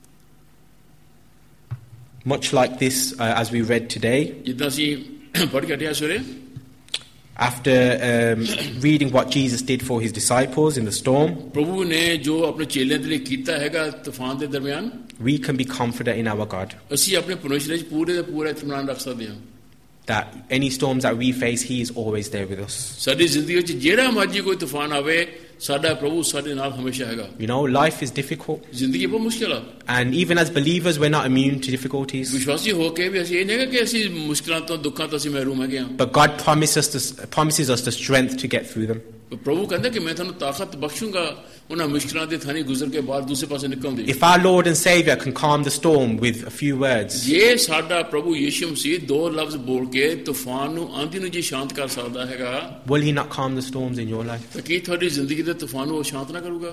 Much like this, as we read today.
ਜਿੱਦਾਂ ਅਸੀਂ ਪੜ੍ਹ ਕੇ ਹਟੇ ਸਵੇਰੇ।
After reading what Jesus did for his disciples in the storm,
ਪ੍ਰਭੂ ਨੇ ਜੋ ਆਪਣੇ ਚੇਲਿਆਂ ਦੇ ਲਈ ਕੀਤਾ ਹੈਗਾ ਤੂਫਾਨ ਦੇ ਦਰਮਿਆਨ,
we can be confident in our God.
ਅਸੀਂ ਆਪਣੇ ਪਰਮੇਸ਼ਰ ਵਿੱਚ ਪੂਰੇ ਦਾ ਪੂਰਾ ਇਤਮਾਨ ਰੱਖ ਸਕਦੇ ਹਾਂ।
That any storms that we face, He is always there with us.
ਸਾਡੀ ਜ਼ਿੰਦਗੀ ਵਿੱਚ ਜਿਹੜਾ ਮਰਜ਼ੀ ਕੋਈ ਤੂਫਾਨ ਆਵੇ, ਸਾਡਾ ਪ੍ਰਭੂ ਸਾਡੇ ਨਾਲ ਹਮੇਸ਼ਾ ਹੈਗਾ।
You know, life is difficult.
ਜ਼ਿੰਦਗੀ ਬਹੁਤ ਮੁਸ਼ਕਿਲ ਆ।
And even as believers, we're not immune to difficulties.
ਵਿਸ਼ਵਾਸੀ ਹੋ ਕੇ ਵੀ ਅਸੀਂ ਇਹ ਨਹੀਂ ਕਿ ਅਸੀਂ ਮੁਸ਼ਕਿਲਾਂ ਤੋਂ, ਦੁੱਖਾਂ ਤੋਂ ਅਸੀਂ ਮਹਿਰੂਮ ਹੈਗੇ ਹਾਂ।
But God promises us the strength to get through them.
ਪ੍ਰਭੂ ਕਹਿੰਦਾ ਕਿ ਮੈਂ ਤੁਹਾਨੂੰ ਤਾਕਤ ਬਖਸ਼ੂੰਗਾ ਉਹਨਾਂ ਮੁਸ਼ਕਿਲਾਂ ਦੇ ਥਾਣੀ ਗੁਜ਼ਰ ਕੇ ਬਾਹਰ ਦੂਸਰੇ ਪਾਸੇ ਨਿਕਲਣ ਦੀ।
If our Lord and Savior can calm the storm with a few words,
ਜੇ ਸਾਡਾ ਪ੍ਰਭੂ ਯਿਸੂ ਮਸੀਹ ਦੋ ਲਫ਼ਜ਼ ਬੋਲ ਕੇ ਤੂਫਾਨ ਨੂੰ, ਆਂਧੀ ਨੂੰ ਜੇ ਸ਼ਾਂਤ ਕਰ ਸਕਦਾ ਹੈਗਾ,
will He not calm the storms in your life?
ਤਾਂ ਕੀ ਤੁਹਾਡੀ ਜ਼ਿੰਦਗੀ ਦੇ ਤੂਫਾਨ ਨੂੰ ਉਹ ਸ਼ਾਂਤ ਨਾ ਕਰੂਗਾ?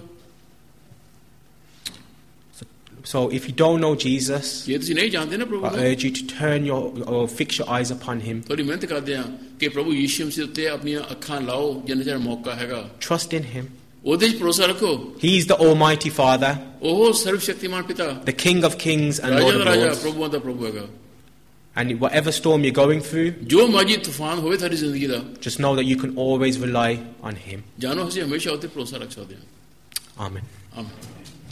So if you don't know Jesus,
ਜੇ ਤੁਸੀਂ ਨਹੀਂ ਜਾਣਦੇ ਨਾ ਪ੍ਰਭੂ
I
ਨੂੰ,
urge you to turn or fix your eyes upon Him.
ਥੋੜੀ ਮਿਹਨਤ ਕਰਦੇ ਆ ਕਿ ਪ੍ਰਭੂ ਯਿਸੂ ਮਸੀਹ ਉੱਤੇ ਆਪਣੀਆਂ ਅੱਖਾਂ ਲਾਓ ਜਿੰਨਾ ਚਿਰ ਮੌਕਾ ਹੈਗਾ।
Trust in Him.
ਉਹਦੇ 'ਚ ਭਰੋਸਾ ਰੱਖੋ।
He is the Almighty Father,
ਉਹ ਸਰਵ ਸ਼ਕਤੀਮਾਨ ਪਿਤਾ,
the King of Kings and Lord
ਰਾਜਾ
of
ਦਾ ਰਾਜਾ,
Lords.
ਪ੍ਰਭੂਆਂ ਦਾ ਪ੍ਰਭੂ ਹੈਗਾ।
And whatever storm you're going through,
ਜੋ ਮਰਜ਼ੀ ਤੂਫਾਨ ਹੋਵੇ ਤੁਹਾਡੀ ਜ਼ਿੰਦਗੀ ਦਾ,
just know that you can always rely on Him.
ਜਾਣੋ ਅਸੀਂ ਹਮੇਸ਼ਾ ਉੱਤੇ ਭਰੋਸਾ ਰੱਖ ਸਕਦੇ ਹਾਂ।
Amen.
ਆਮੀਨ।